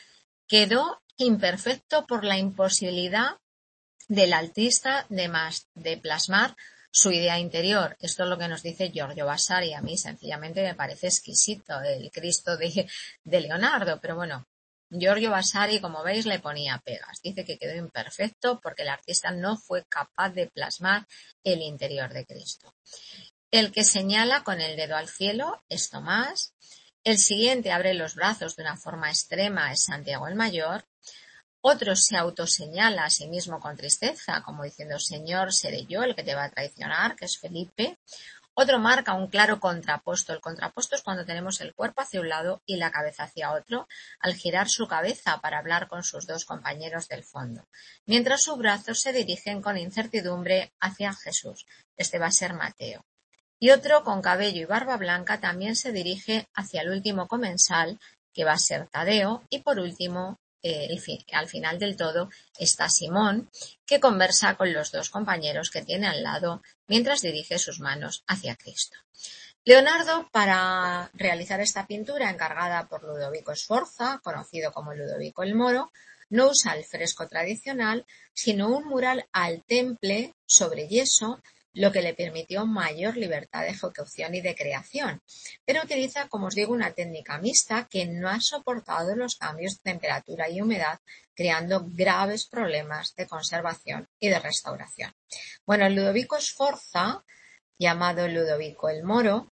quedó imperfecto por la imposibilidad del artista de, más, de plasmar su idea interior. Esto es lo que nos dice Giorgio Vasari. A mí sencillamente me parece exquisito el Cristo de, de Leonardo, pero bueno, Giorgio Vasari, como veis, le ponía pegas. Dice que quedó imperfecto porque el artista no fue capaz de plasmar el interior de Cristo. El que señala con el dedo al cielo es Tomás. El siguiente abre los brazos de una forma extrema es Santiago el Mayor. Otro se autoseñala a sí mismo con tristeza, como diciendo, Señor, seré yo el que te va a traicionar, que es Felipe. Otro marca un claro contrapuesto. El contrapuesto es cuando tenemos el cuerpo hacia un lado y la cabeza hacia otro, al girar su cabeza para hablar con sus dos compañeros del fondo, mientras sus brazos se dirigen con incertidumbre hacia Jesús. Este va a ser Mateo. Y otro con cabello y barba blanca también se dirige hacia el último comensal, que va a ser Tadeo. Y por último, eh, el fin, al final del todo, está Simón, que conversa con los dos compañeros que tiene al lado mientras dirige sus manos hacia Cristo. Leonardo, para realizar esta pintura encargada por Ludovico Sforza, conocido como Ludovico el Moro, no usa el fresco tradicional, sino un mural al temple sobre yeso, lo que le permitió mayor libertad de ejecución y de creación, pero utiliza, como os digo, una técnica mixta que no ha soportado los cambios de temperatura y humedad, creando graves problemas de conservación y de restauración. Bueno, Ludovico Sforza, llamado Ludovico el Moro,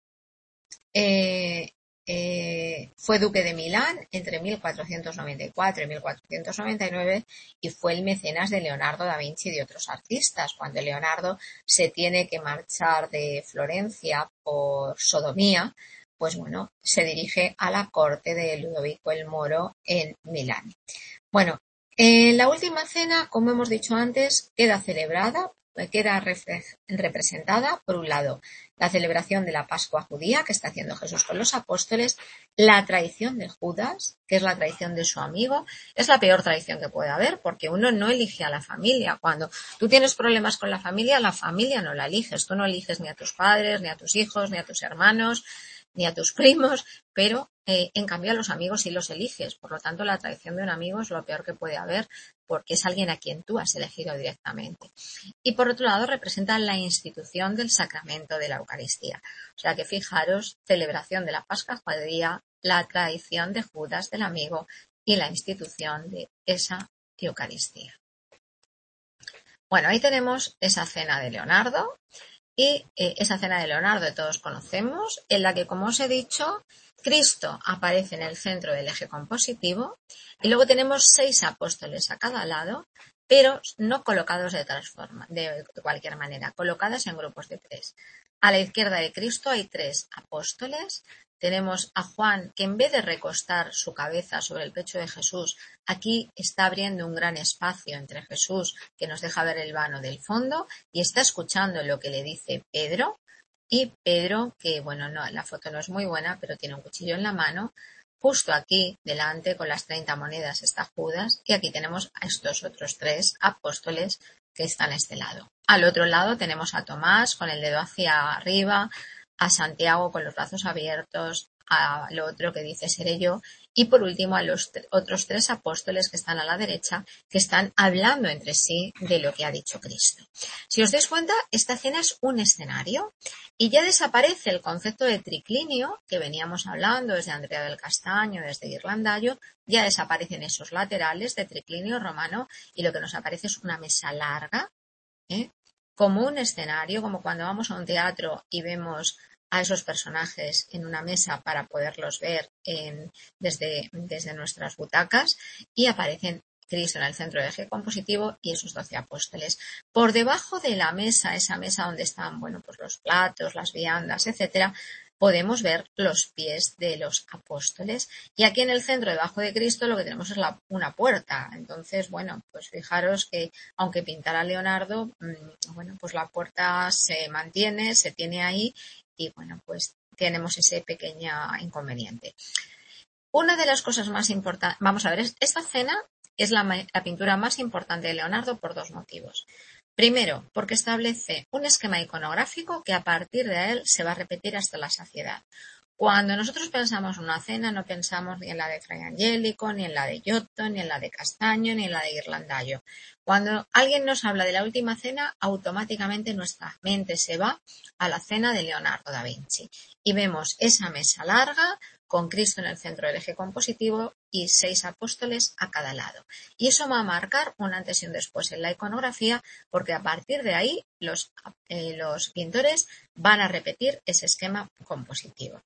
eh, eh, fue duque de Milán entre mil cuatrocientos noventa y cuatro y mil cuatrocientos noventa y nueve y fue el mecenas de Leonardo da Vinci y de otros artistas. Cuando Leonardo se tiene que marchar de Florencia por sodomía, pues bueno, se dirige a la corte de Ludovico el Moro en Milán. Bueno, en la última cena, como hemos dicho antes, queda celebrada queda representada, por un lado, la celebración de la Pascua judía que está haciendo Jesús con los apóstoles, la traición de Judas, que es la traición de su amigo. Es la peor traición que puede haber, porque uno no elige a la familia. Cuando tú tienes problemas con la familia, la familia no la eliges. Tú no eliges ni a tus padres, ni a tus hijos, ni a tus hermanos, ni a tus primos, pero eh, en cambio a los amigos sí los eliges. Por lo tanto, la traición de un amigo es lo peor que puede haber, porque es alguien a quien tú has elegido directamente. Y por otro lado, representa la institución del sacramento de la Eucaristía. O sea que fijaros, celebración de la Pascua judía, la traición de Judas del amigo y la institución de esa Eucaristía. Bueno, ahí tenemos esa cena de Leonardo. Y eh, esa cena de Leonardo que todos conocemos, en la que, como os he dicho, Cristo aparece en el centro del eje compositivo y luego tenemos seis apóstoles a cada lado, pero no colocados de, forma, de cualquier manera, colocadas en grupos de tres. A la izquierda de Cristo hay tres apóstoles. Tenemos a Juan, que en vez de recostar su cabeza sobre el pecho de Jesús, aquí está abriendo un gran espacio entre Jesús, que nos deja ver el vano del fondo, y está escuchando lo que le dice Pedro. Y Pedro, que bueno, no, la foto no es muy buena, pero tiene un cuchillo en la mano. Justo aquí, delante, con las treinta monedas, está Judas, y aquí tenemos a estos otros tres apóstoles que están a este lado. Al otro lado tenemos a Tomás con el dedo hacia arriba, a Santiago con los brazos abiertos, a lo otro que dice seré yo, y por último a los otros tres apóstoles que están a la derecha, que están hablando entre sí de lo que ha dicho Cristo. Si os dais cuenta, esta cena es un escenario y ya desaparece el concepto de triclinio que veníamos hablando desde Andrea del Castaño, desde Ghirlandaio, ya desaparecen esos laterales de triclinio romano y lo que nos aparece es una mesa larga, ¿eh? Como un escenario, como cuando vamos a un teatro y vemos a esos personajes en una mesa para poderlos ver en, desde, desde nuestras butacas, y aparecen Cristo en el centro del eje compositivo y esos doce apóstoles. Por debajo de la mesa, esa mesa donde están, bueno, pues los platos, las viandas, etcétera, podemos ver los pies de los apóstoles. Y aquí en el centro, debajo de Cristo, lo que tenemos es la, una puerta. Entonces, bueno, pues fijaros que aunque pintara Leonardo, mmm, bueno, pues la puerta se mantiene, se tiene ahí y, bueno, pues tenemos ese pequeño inconveniente. Una de las cosas más importantes, vamos a ver, esta cena es la, la pintura más importante de Leonardo por dos motivos. Primero, porque establece un esquema iconográfico que a partir de él se va a repetir hasta la saciedad. Cuando nosotros pensamos en una cena, no pensamos ni en la de Fray Angélico, ni en la de Giotto, ni en la de Castaño, ni en la de Ghirlandaio. Cuando alguien nos habla de la última cena, automáticamente nuestra mente se va a la cena de Leonardo da Vinci. Y vemos esa mesa larga, con Cristo en el centro del eje compositivo y seis apóstoles a cada lado. Y eso va a marcar un antes y un después en la iconografía, porque a partir de ahí los, eh, los pintores van a repetir ese esquema compositivo.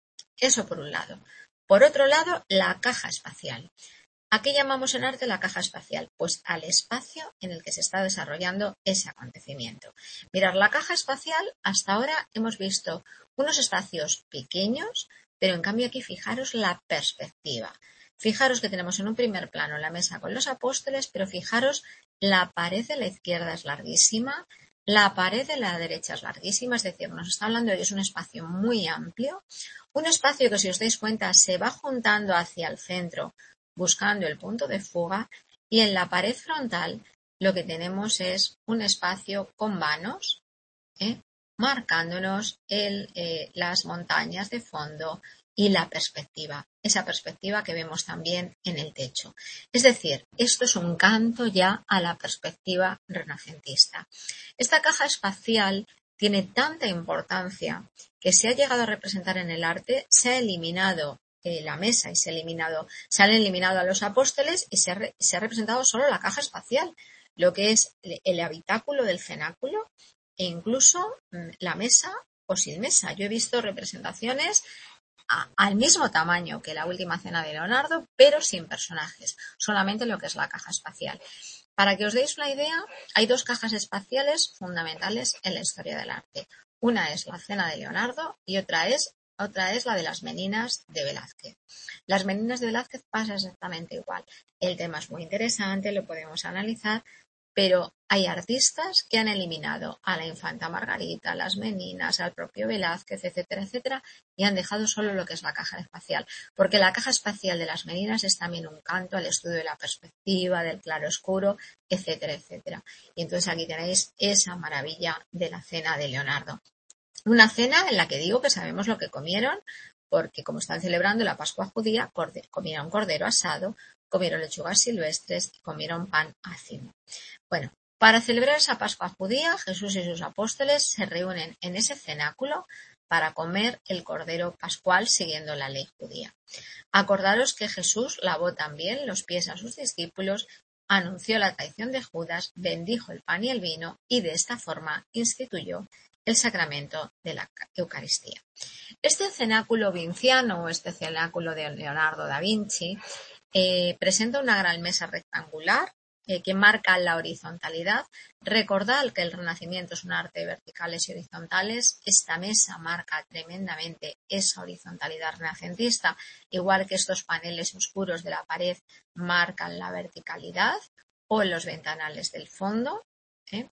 Eso por un lado. Por otro lado, la caja espacial. ¿A qué llamamos en arte la caja espacial? Pues al espacio en el que se está desarrollando ese acontecimiento. Mirad, la caja espacial, hasta ahora hemos visto unos espacios pequeños, pero en cambio aquí fijaros la perspectiva. Fijaros que tenemos en un primer plano la mesa con los apóstoles, pero fijaros la pared de la izquierda es larguísima, la pared de la derecha es larguísima, es decir, nos está hablando de que es un espacio muy amplio, un espacio que, si os dais cuenta, se va juntando hacia el centro buscando el punto de fuga, y en la pared frontal lo que tenemos es un espacio con vanos, ¿eh? marcándonos el, eh, las montañas de fondo y la perspectiva, esa perspectiva que vemos también en el techo. Es decir, esto es un canto ya a la perspectiva renacentista. Esta caja espacial tiene tanta importancia que se ha llegado a representar en el arte, se ha eliminado eh, la mesa y se ha eliminado, se han eliminado a los apóstoles y se ha, re, se ha representado solo la caja espacial, lo que es el, el habitáculo del cenáculo e incluso mmm, la mesa o sin mesa. Yo he visto representaciones a, al mismo tamaño que la última cena de Leonardo, pero sin personajes, solamente lo que es la caja espacial. Para que os deis una idea, hay dos cajas espaciales fundamentales en la historia del arte. Una es la cena de Leonardo y otra es, otra es la de las Meninas de Velázquez. Las Meninas de Velázquez pasa exactamente igual. El tema es muy interesante, lo podemos analizar, pero hay artistas que han eliminado a la infanta Margarita, a las Meninas, al propio Velázquez, etcétera, etcétera, y han dejado solo lo que es la caja espacial, porque la caja espacial de las Meninas es también un canto al estudio de la perspectiva, del claroscuro, etcétera, etcétera. Y entonces aquí tenéis esa maravilla de la cena de Leonardo. Una cena en la que digo que sabemos lo que comieron, porque como están celebrando la Pascua judía, comieron cordero asado, comieron lechugas silvestres y comieron pan ácimo. Bueno, para celebrar esa Pascua judía, Jesús y sus apóstoles se reúnen en ese cenáculo para comer el cordero pascual siguiendo la ley judía. Acordaros que Jesús lavó también los pies a sus discípulos, anunció la traición de Judas, bendijo el pan y el vino y de esta forma instituyó el sacramento de la Eucaristía. Este cenáculo vinciano o este cenáculo de Leonardo da Vinci eh, presenta una gran mesa rectangular eh, que marca la horizontalidad. Recordad que el Renacimiento es un arte de verticales y horizontales. Esta mesa marca tremendamente esa horizontalidad renacentista, igual que estos paneles oscuros de la pared marcan la verticalidad, o en los ventanales del fondo. ¿eh?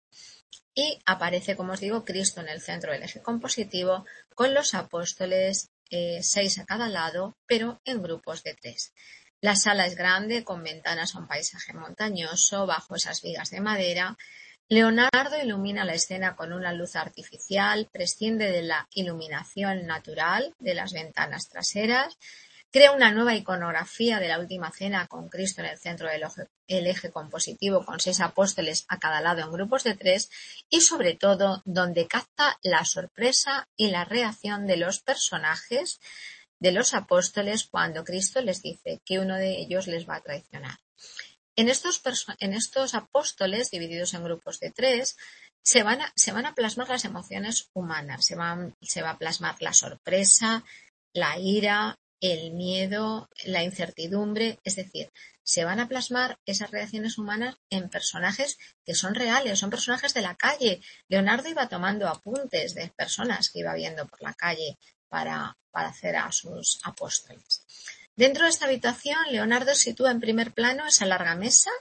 Y aparece, como os digo, Cristo en el centro del eje compositivo, con los apóstoles, eh, seis a cada lado, pero en grupos de tres. La sala es grande, con ventanas a un paisaje montañoso, bajo esas vigas de madera. Leonardo ilumina la escena con una luz artificial, prescinde de la iluminación natural de las ventanas traseras, crea una nueva iconografía de la última cena con Cristo en el centro del eje, el eje compositivo, con seis apóstoles a cada lado en grupos de tres, y sobre todo donde capta la sorpresa y la reacción de los personajes de los apóstoles cuando Cristo les dice que uno de ellos les va a traicionar. En estos, en estos apóstoles, divididos en grupos de tres, se van a, se van a plasmar las emociones humanas, se, van, se va a plasmar la sorpresa, la ira, el miedo, la incertidumbre, es decir, se van a plasmar esas reacciones humanas en personajes que son reales, son personajes de la calle. Leonardo iba tomando apuntes de personas que iba viendo por la calle para, para hacer a sus apóstoles. Dentro de esta habitación, Leonardo sitúa en primer plano esa larga mesa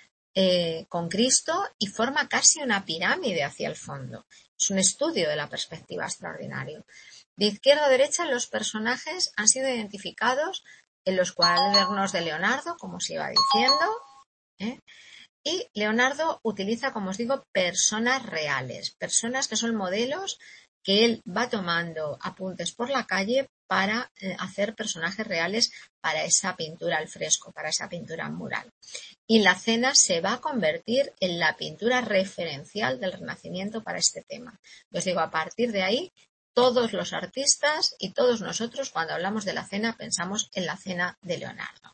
eh, con Cristo y forma casi una pirámide hacia el fondo. Es un estudio de la perspectiva extraordinario. De izquierda a derecha, los personajes han sido identificados en los cuadernos de Leonardo, como se iba diciendo, ¿eh? Y Leonardo utiliza, como os digo, personas reales, personas que son modelos que él va tomando apuntes por la calle para eh, hacer personajes reales para esa pintura al fresco, para esa pintura mural. Y la cena se va a convertir en la pintura referencial del Renacimiento para este tema. Os digo, a partir de ahí, todos los artistas y todos nosotros, cuando hablamos de la cena, pensamos en la cena de Leonardo.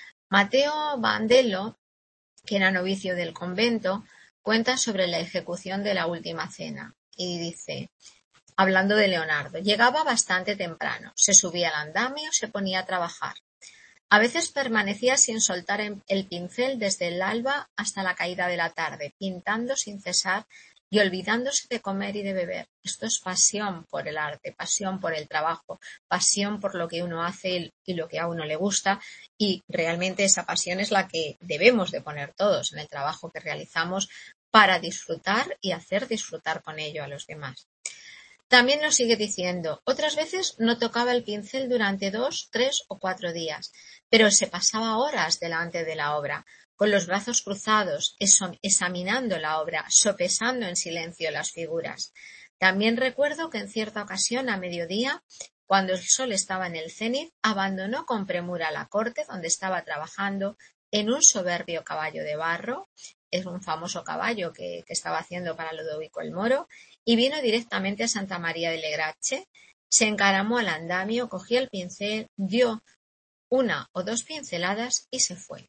Matteo Bandello, que era novicio del convento, cuenta sobre la ejecución de la última cena y dice, hablando de Leonardo, llegaba bastante temprano, se subía al andamio, se ponía a trabajar. A veces permanecía sin soltar el pincel desde el alba hasta la caída de la tarde, pintando sin cesar y olvidándose de comer y de beber. Esto es pasión por el arte, pasión por el trabajo, pasión por lo que uno hace y lo que a uno le gusta, y realmente esa pasión es la que debemos de poner todos en el trabajo que realizamos para disfrutar y hacer disfrutar con ello a los demás. También nos sigue diciendo, otras veces no tocaba el pincel durante dos, tres o cuatro días, pero se pasaba horas delante de la obra, con los brazos cruzados, examinando la obra, sopesando en silencio las figuras. También recuerdo que en cierta ocasión, a mediodía, cuando el sol estaba en el cenit, abandonó con premura la corte donde estaba trabajando en un soberbio caballo de barro, es un famoso caballo que, que estaba haciendo para Ludovico el Moro, y vino directamente a Santa María de Legrache, se encaramó al andamio, cogió el pincel, dio una o dos pinceladas y se fue.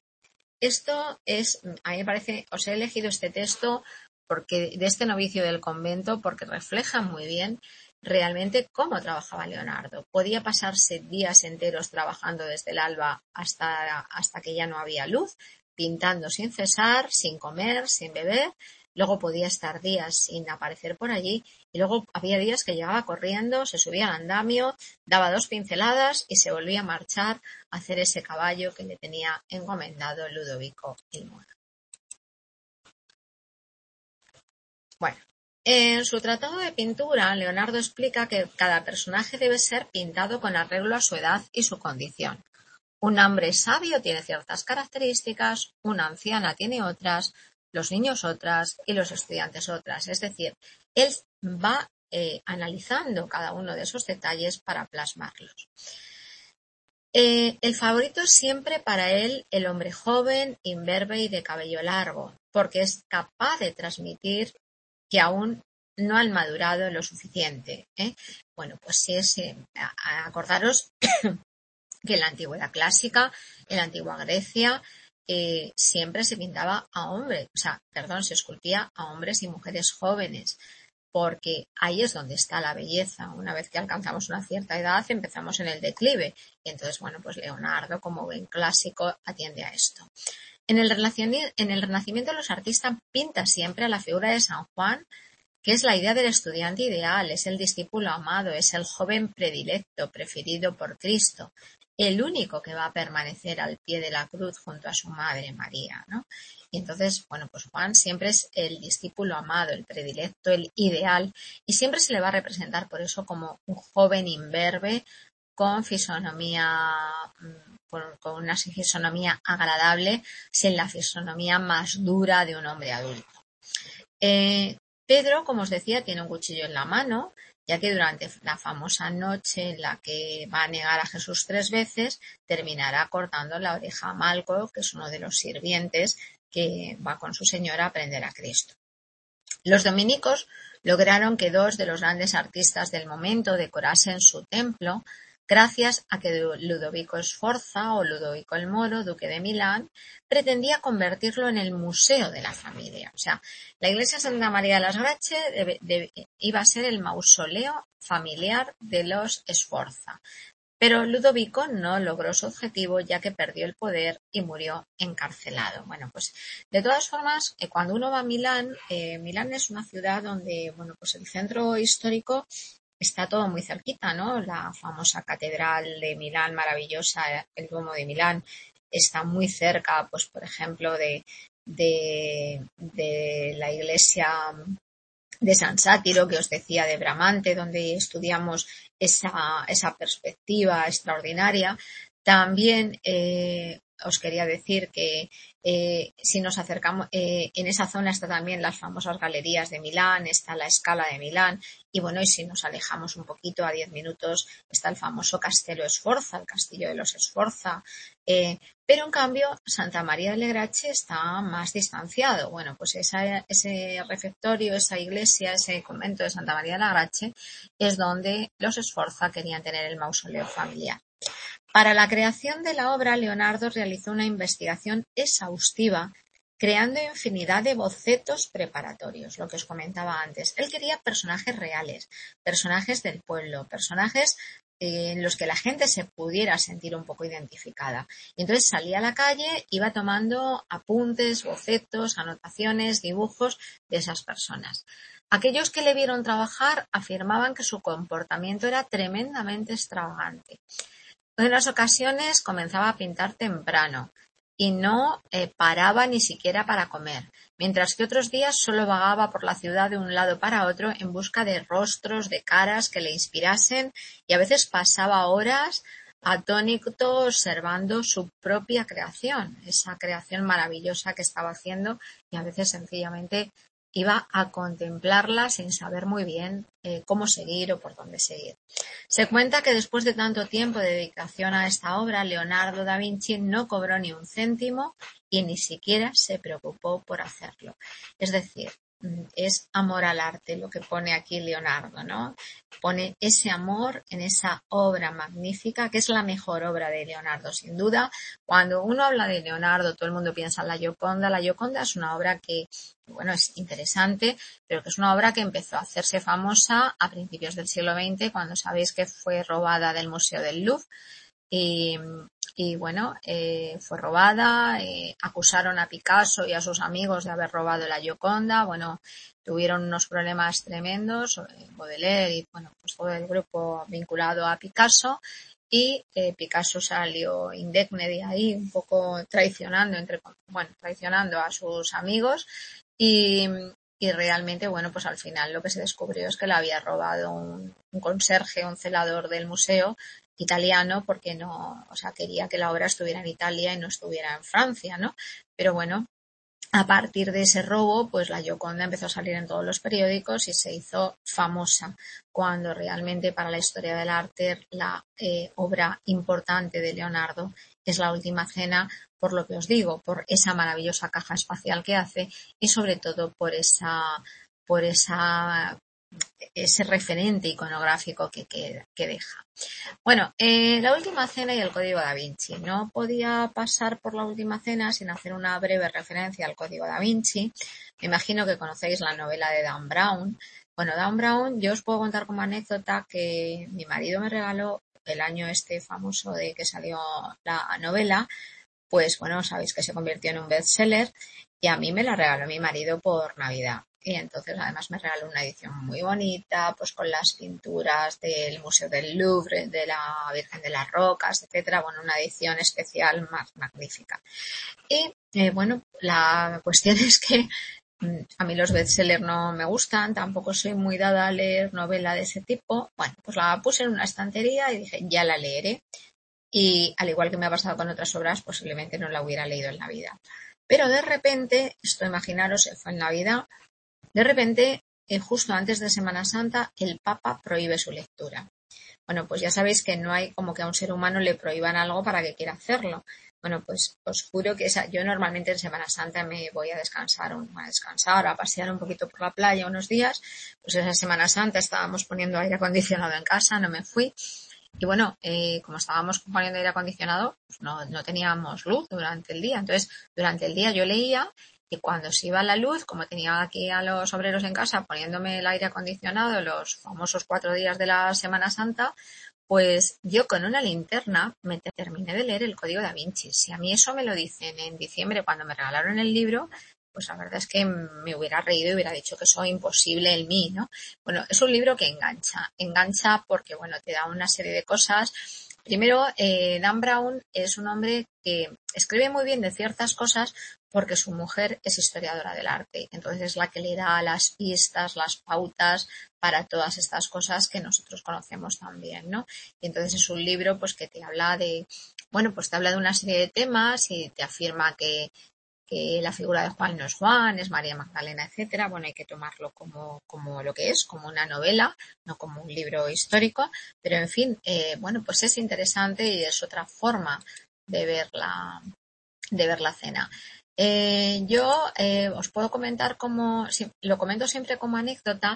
Esto es, a mí me parece, os he elegido este texto porque de este novicio del convento porque refleja muy bien realmente cómo trabajaba Leonardo. Podía pasarse días enteros trabajando desde el alba hasta, hasta que ya no había luz, pintando sin cesar, sin comer, sin beber. Luego podía estar días sin aparecer por allí y luego había días que llegaba corriendo, se subía al andamio, daba dos pinceladas y se volvía a marchar a hacer ese caballo que le tenía encomendado Ludovico el Moro. Bueno, en su tratado de pintura, Leonardo explica que cada personaje debe ser pintado con arreglo a su edad y su condición. Un hombre sabio tiene ciertas características, una anciana tiene otras, los niños otras y los estudiantes otras. Es decir, él va eh, analizando cada uno de esos detalles para plasmarlos. Eh, el favorito es siempre para él el hombre joven, imberbe y de cabello largo, porque es capaz de transmitir que aún no han madurado lo suficiente. ¿eh? Bueno, pues sí es, eh, acordaros que en la antigüedad clásica, en la antigua Grecia, eh, siempre se pintaba a hombres, o sea, perdón, se esculpía a hombres y mujeres jóvenes, porque ahí es donde está la belleza. Una vez que alcanzamos una cierta edad, empezamos en el declive. Y entonces, bueno, pues Leonardo, como buen clásico, atiende a esto. En el, en el Renacimiento, los artistas pintan siempre a la figura de San Juan, que es la idea del estudiante ideal, es el discípulo amado, es el joven predilecto, preferido por Cristo, el único que va a permanecer al pie de la cruz junto a su madre María, ¿no? Y entonces, bueno, pues Juan siempre es el discípulo amado, el predilecto, el ideal, y siempre se le va a representar por eso como un joven imberbe con fisonomía, con, con una fisonomía agradable, sin la fisonomía más dura de un hombre adulto. Eh, Pedro, como os decía, tiene un cuchillo en la mano, ya que durante la famosa noche en la que va a negar a Jesús tres veces, terminará cortando la oreja a Malco, que es uno de los sirvientes que va con su señora a prender a Cristo. Los dominicos lograron que dos de los grandes artistas del momento decorasen su templo, gracias a que Ludovico Sforza o Ludovico el Moro, duque de Milán, pretendía convertirlo en el museo de la familia. O sea, la iglesia Santa María de las Grache debe, debe, iba a ser el mausoleo familiar de los Sforza. Pero Ludovico no logró su objetivo ya que perdió el poder y murió encarcelado. Bueno, pues de todas formas, eh, cuando uno va a Milán, eh, Milán es una ciudad donde, bueno, pues el centro histórico está todo muy cerquita, ¿no? La famosa catedral de Milán, maravillosa, el Duomo de Milán, está muy cerca, pues por ejemplo, de, de, de la iglesia de San Sátiro, que os decía, de Bramante, donde estudiamos esa, esa perspectiva extraordinaria. También eh, os quería decir que eh, si nos acercamos, eh, en esa zona está también las famosas galerías de Milán, está la Scala de Milán, y bueno, y si nos alejamos un poquito a diez minutos está el famoso Castello Sforza, el castillo de los Sforza, eh, pero en cambio Santa María del Grache está más distanciado. Bueno, pues esa, ese refectorio, esa iglesia, ese convento de Santa María del Grache es donde los Sforza querían tener el mausoleo familiar. Para la creación de la obra, Leonardo realizó una investigación exhaustiva, creando infinidad de bocetos preparatorios, lo que os comentaba antes. Él quería personajes reales, personajes del pueblo, personajes en los que la gente se pudiera sentir un poco identificada. Y entonces salía a la calle, iba tomando apuntes, bocetos, anotaciones, dibujos de esas personas. Aquellos que le vieron trabajar afirmaban que su comportamiento era tremendamente extravagante. En unas ocasiones comenzaba a pintar temprano y no eh, paraba ni siquiera para comer, mientras que otros días solo vagaba por la ciudad de un lado para otro en busca de rostros, de caras que le inspirasen, y a veces pasaba horas atónito observando su propia creación, esa creación maravillosa que estaba haciendo, y a veces sencillamente iba a contemplarla sin saber muy bien eh, cómo seguir o por dónde seguir. Se cuenta que después de tanto tiempo de dedicación a esta obra, Leonardo da Vinci no cobró ni un céntimo y ni siquiera se preocupó por hacerlo. Es decir, es amor al arte lo que pone aquí Leonardo, ¿no? Pone ese amor en esa obra magnífica, que es la mejor obra de Leonardo, sin duda. Cuando uno habla de Leonardo, todo el mundo piensa en la Gioconda. La Gioconda es una obra que, bueno, es interesante, pero que es una obra que empezó a hacerse famosa a principios del siglo veinte, cuando sabéis que fue robada del Museo del Louvre. Y, y bueno, eh, fue robada, eh, acusaron a Picasso y a sus amigos de haber robado la Gioconda. Bueno, tuvieron unos problemas tremendos, eh, Baudelaire y bueno, pues todo el grupo vinculado a Picasso, y eh, Picasso salió indemne de ahí, un poco traicionando entre, bueno, traicionando a sus amigos, y, y realmente, bueno, pues al final lo que se descubrió es que le había robado un, un conserje, un celador del museo italiano, porque no, o sea, quería que la obra estuviera en Italia y no estuviera en Francia, ¿no? Pero bueno, a partir de ese robo, pues la Gioconda empezó a salir en todos los periódicos y se hizo famosa, cuando realmente para la historia del arte la eh, obra importante de Leonardo es La Última Cena, por lo que os digo, por esa maravillosa caja espacial que hace y sobre todo por esa, por esa ese referente iconográfico que, que, que deja. Bueno, eh, La Última Cena y el Código da Vinci. No podía pasar por La Última Cena sin hacer una breve referencia al Código da Vinci. Me imagino que conocéis la novela de Dan Brown. Bueno, Dan Brown, yo os puedo contar como anécdota que mi marido me regaló el año este famoso de que salió la novela, pues bueno, sabéis que se convirtió en un bestseller, y a mí me la regaló mi marido por Navidad. Y entonces además me regaló una edición muy bonita, pues con las pinturas del Museo del Louvre, de la Virgen de las Rocas, etcétera. Bueno, una edición especial más magnífica. Y eh, bueno, la cuestión es que mm, a mí los bestsellers no me gustan, tampoco soy muy dada a leer novela de ese tipo. Bueno, pues la puse en una estantería y dije, ya la leeré. Y al igual que me ha pasado con otras obras, posiblemente no la hubiera leído en la vida. Pero de repente, esto imaginaros, fue en Navidad, de repente, eh, justo antes de Semana Santa, el Papa prohíbe su lectura. Bueno, pues ya sabéis que no hay como que a un ser humano le prohíban algo para que quiera hacerlo. Bueno, pues os juro que esa, yo normalmente en Semana Santa me voy a descansar, a descansar, a pasear un poquito por la playa unos días. Pues esa Semana Santa estábamos poniendo aire acondicionado en casa, no me fui. Y bueno, eh, como estábamos poniendo aire acondicionado, pues no, no teníamos luz durante el día. Entonces, durante el día yo leía, y cuando se iba la luz, como tenía aquí a los obreros en casa poniéndome el aire acondicionado los famosos cuatro días de la Semana Santa, pues yo con una linterna me terminé de leer el Código da Vinci. Si a mí eso me lo dicen en diciembre cuando me regalaron el libro, pues la verdad es que me hubiera reído y hubiera dicho que eso es imposible en mí, ¿no? Bueno, es un libro que engancha, engancha porque, bueno, te da una serie de cosas. Primero, eh, Dan Brown es un hombre que escribe muy bien de ciertas cosas porque su mujer es historiadora del arte. Entonces es la que le da las pistas, las pautas para todas estas cosas que nosotros conocemos también, ¿no? Y entonces es un libro pues que te habla de, bueno, pues te habla de una serie de temas y te afirma que que la figura de Juan no es Juan, es María Magdalena, etcétera. Bueno, hay que tomarlo como, como lo que es, como una novela, no como un libro histórico, pero en fin, eh, bueno, pues es interesante y es otra forma de ver la, de ver la cena. Eh, yo eh, os puedo comentar como, si, lo comento siempre como anécdota,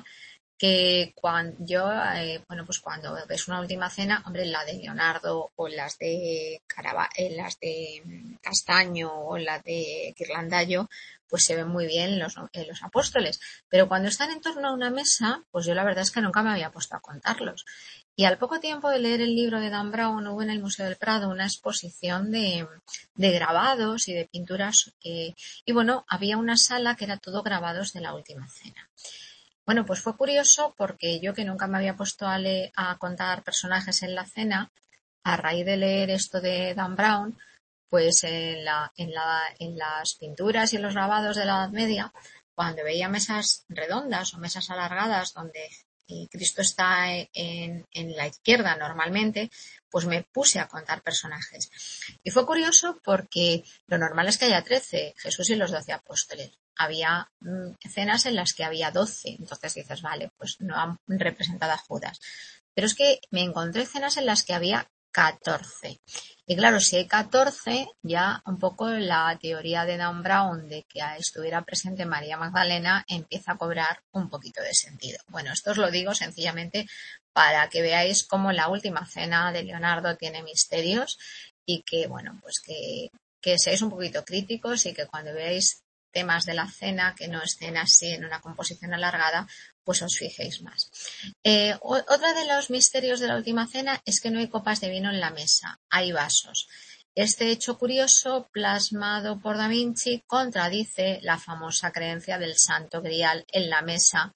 que cuando yo, eh, bueno, pues cuando ves una última cena, hombre, la de Leonardo o las de Carava eh, las de Castaño o la de Ghirlandaio, pues se ven muy bien los, eh, los apóstoles. Pero cuando están en torno a una mesa, pues yo la verdad es que nunca me había puesto a contarlos. Y al poco tiempo de leer el libro de Dan Brown, hubo en el Museo del Prado una exposición de, de grabados y de pinturas. Eh, y bueno, había una sala que era todo grabados de la última cena. Bueno, pues fue curioso porque yo que nunca me había puesto a, le a contar personajes en la cena, a raíz de leer esto de Dan Brown, pues en, la, en, la, en las pinturas y en los grabados de la Edad Media, cuando veía mesas redondas o mesas alargadas donde Cristo está en, en la izquierda normalmente, pues me puse a contar personajes. Y fue curioso porque lo normal es que haya trece, Jesús y los doce apóstoles. Había mmm, escenas en las que había doce, entonces dices, vale, pues no han representado a Judas. Pero es que me encontré escenas en las que había catorce. Y claro, si hay catorce, ya un poco la teoría de Dan Brown de que estuviera presente María Magdalena empieza a cobrar un poquito de sentido. Bueno, esto os lo digo sencillamente para que veáis cómo la última cena de Leonardo tiene misterios y que, bueno, pues que, que seáis un poquito críticos y que cuando veáis temas de la cena que no estén así en una composición alargada, pues os fijéis más. Eh, otra de los misterios de la última cena es que no hay copas de vino en la mesa, hay vasos. Este hecho curioso, plasmado por Da Vinci, contradice la famosa creencia del Santo Grial en la mesa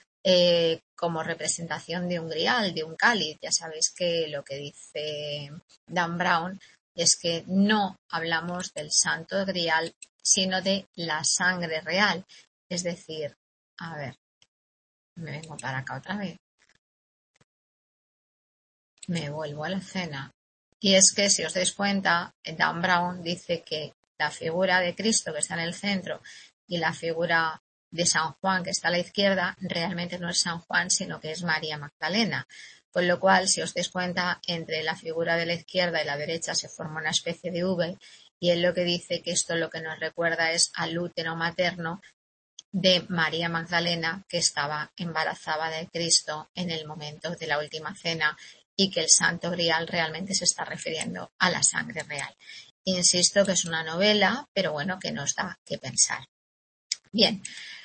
eh, como representación de un grial, de un cáliz. Ya sabéis que lo que dice Dan Brown es que no hablamos del Santo Grial, sino de la sangre real. Es decir, a ver, me vengo para acá otra vez. Me vuelvo a la cena. Y es que, si os dais cuenta, Dan Brown dice que la figura de Cristo que está en el centro y la figura de San Juan que está a la izquierda realmente no es San Juan, sino que es María Magdalena. Con lo cual, si os dais cuenta, entre la figura de la izquierda y la derecha se forma una especie de V, y él lo que dice que esto lo que nos recuerda es al útero materno de María Magdalena, que estaba embarazada de Cristo en el momento de la última cena, y que el Santo Grial realmente se está refiriendo a la sangre real. Insisto que es una novela, pero bueno, que nos da que pensar. Bien,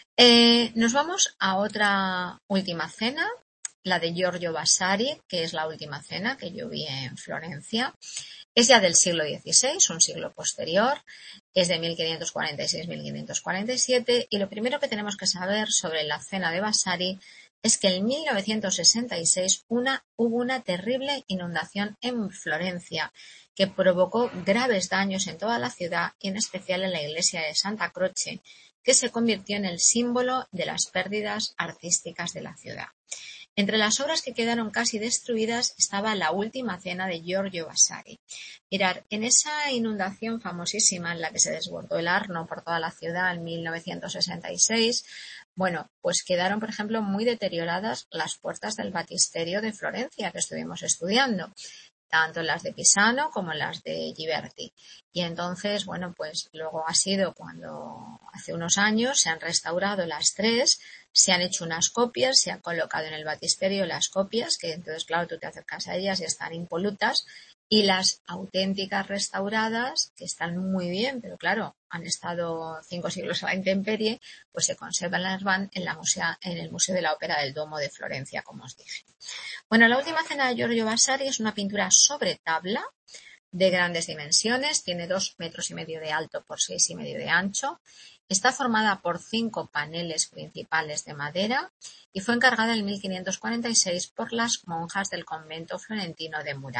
eh, nos vamos a otra última cena, la de Giorgio Vasari, que es la última cena que yo vi en Florencia. Es ya del siglo dieciséis, un siglo posterior, es de mil quinientos cuarenta y seis a mil quinientos cuarenta y siete, y lo primero que tenemos que saber sobre la cena de Vasari es que en mil novecientos sesenta y seis una, hubo una terrible inundación en Florencia que provocó graves daños en toda la ciudad y en especial en la iglesia de Santa Croce, que se convirtió en el símbolo de las pérdidas artísticas de la ciudad. Entre las obras que quedaron casi destruidas estaba La última cena de Giorgio Vasari. Mirad, en esa inundación famosísima en la que se desbordó el Arno por toda la ciudad en mil novecientos sesenta y seis, bueno, pues quedaron, por ejemplo, muy deterioradas las puertas del baptisterio de Florencia que estuvimos estudiando, tanto las de Pisano como las de Ghiberti. Y entonces, bueno, pues luego ha sido cuando hace unos años se han restaurado las tres, se han hecho unas copias, se han colocado en el baptisterio las copias, que entonces, claro, tú te acercas a ellas y están impolutas, y las auténticas restauradas, que están muy bien, pero claro, han estado cinco siglos a la intemperie, pues se conservan las van en, la musea, en el Museo de la Ópera del Duomo de Florencia, como os dije. Bueno, La última cena de Giorgio Vasari es una pintura sobre tabla de grandes dimensiones, tiene dos metros y medio de alto por seis y medio de ancho, está formada por cinco paneles principales de madera y fue encargada en mil quinientos cuarenta y seis por las monjas del convento florentino de Murate.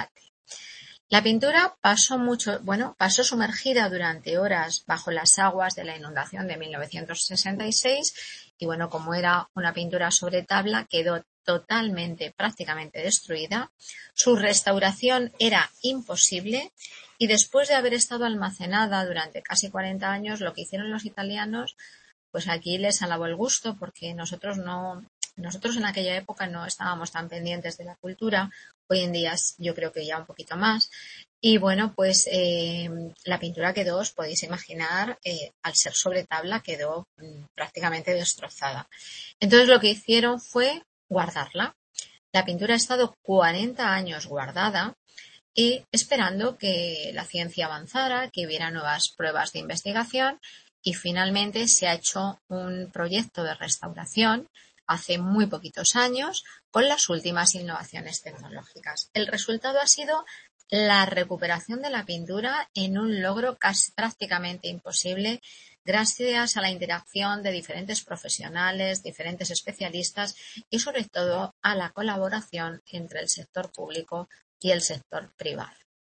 La pintura pasó mucho, bueno, pasó sumergida durante horas bajo las aguas de la inundación de mil novecientos sesenta y seis y bueno, como era una pintura sobre tabla, quedó totalmente, prácticamente destruida. Su restauración era imposible y después de haber estado almacenada durante casi cuarenta años, lo que hicieron los italianos, pues aquí les alabó el gusto porque nosotros no, nosotros en aquella época no estábamos tan pendientes de la cultura. Hoy en día yo creo que ya un poquito más. Y bueno, pues eh, la pintura quedó, os podéis imaginar, eh, al ser sobre tabla, quedó mm, prácticamente destrozada. Entonces lo que hicieron fue guardarla. La pintura ha estado cuarenta años guardada y esperando que la ciencia avanzara, que hubiera nuevas pruebas de investigación y finalmente se ha hecho un proyecto de restauración hace muy poquitos años con las últimas innovaciones tecnológicas. El resultado ha sido la recuperación de la pintura en un logro casi prácticamente imposible gracias a la interacción de diferentes profesionales, diferentes especialistas y sobre todo a la colaboración entre el sector público y el sector privado.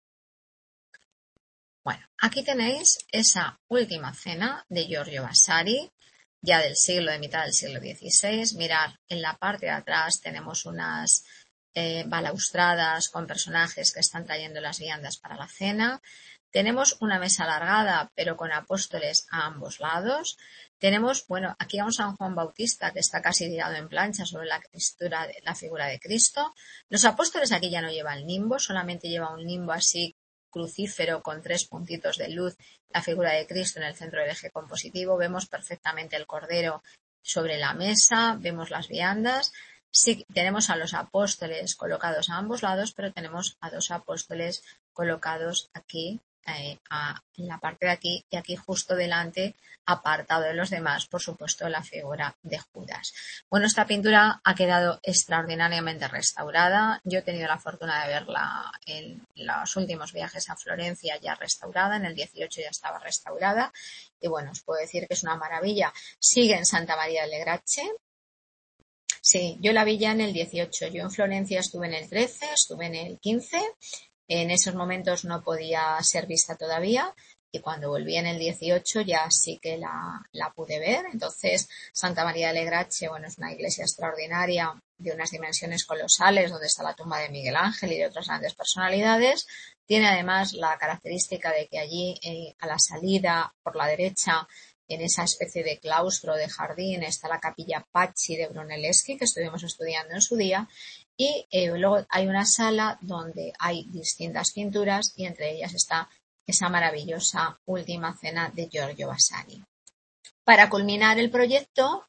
Bueno, aquí tenéis esa última cena de Giorgio Vasari, ya del siglo, de mitad del siglo dieciséis. Mirad, en la parte de atrás tenemos unas eh, balaustradas con personajes que están trayendo las viandas para la cena. Tenemos una mesa alargada, pero con apóstoles a ambos lados. Tenemos, bueno, aquí a un San Juan Bautista que está casi tirado en plancha sobre la, textura de, la figura de Cristo. Los apóstoles aquí ya no llevan nimbo, solamente lleva un nimbo así crucífero con tres puntitos de luz, la figura de Cristo en el centro del eje compositivo. Vemos perfectamente el cordero sobre la mesa, vemos las viandas. Sí, tenemos a los apóstoles colocados a ambos lados, pero tenemos a dos apóstoles colocados aquí, eh, a, en la parte de aquí y aquí justo delante, apartado de los demás, por supuesto, la figura de Judas. Bueno, esta pintura ha quedado extraordinariamente restaurada. Yo he tenido la fortuna de verla en los últimos viajes a Florencia ya restaurada, en el dieciocho ya estaba restaurada y bueno, os puedo decir que es una maravilla. Sigue en Santa María delle Grazie. Sí, yo la vi ya en el dieciocho. Yo en Florencia estuve en el trece, estuve en el quince. En esos momentos no podía ser vista todavía y cuando volví en el dieciocho ya sí que la, la pude ver. Entonces, Santa María delle Grazie, bueno, es una iglesia extraordinaria de unas dimensiones colosales donde está la tumba de Miguel Ángel y de otras grandes personalidades. Tiene además la característica de que allí eh, a la salida por la derecha, en esa especie de claustro de jardín, está la capilla Pacci de Brunelleschi que estuvimos estudiando en su día. Y eh, luego hay una sala donde hay distintas pinturas y entre ellas está esa maravillosa última cena de Giorgio Vasari. Para culminar el proyecto,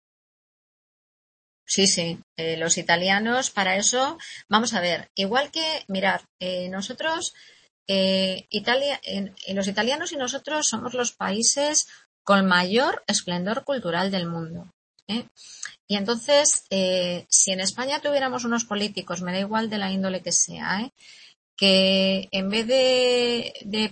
sí, sí, eh, los italianos para eso, vamos a ver, igual que, mirar, eh, nosotros, eh, Italia, eh, los italianos y nosotros somos los países con mayor esplendor cultural del mundo, ¿eh? Y entonces, eh, si en España tuviéramos unos políticos, me da igual de la índole que sea, ¿eh? que en vez de, de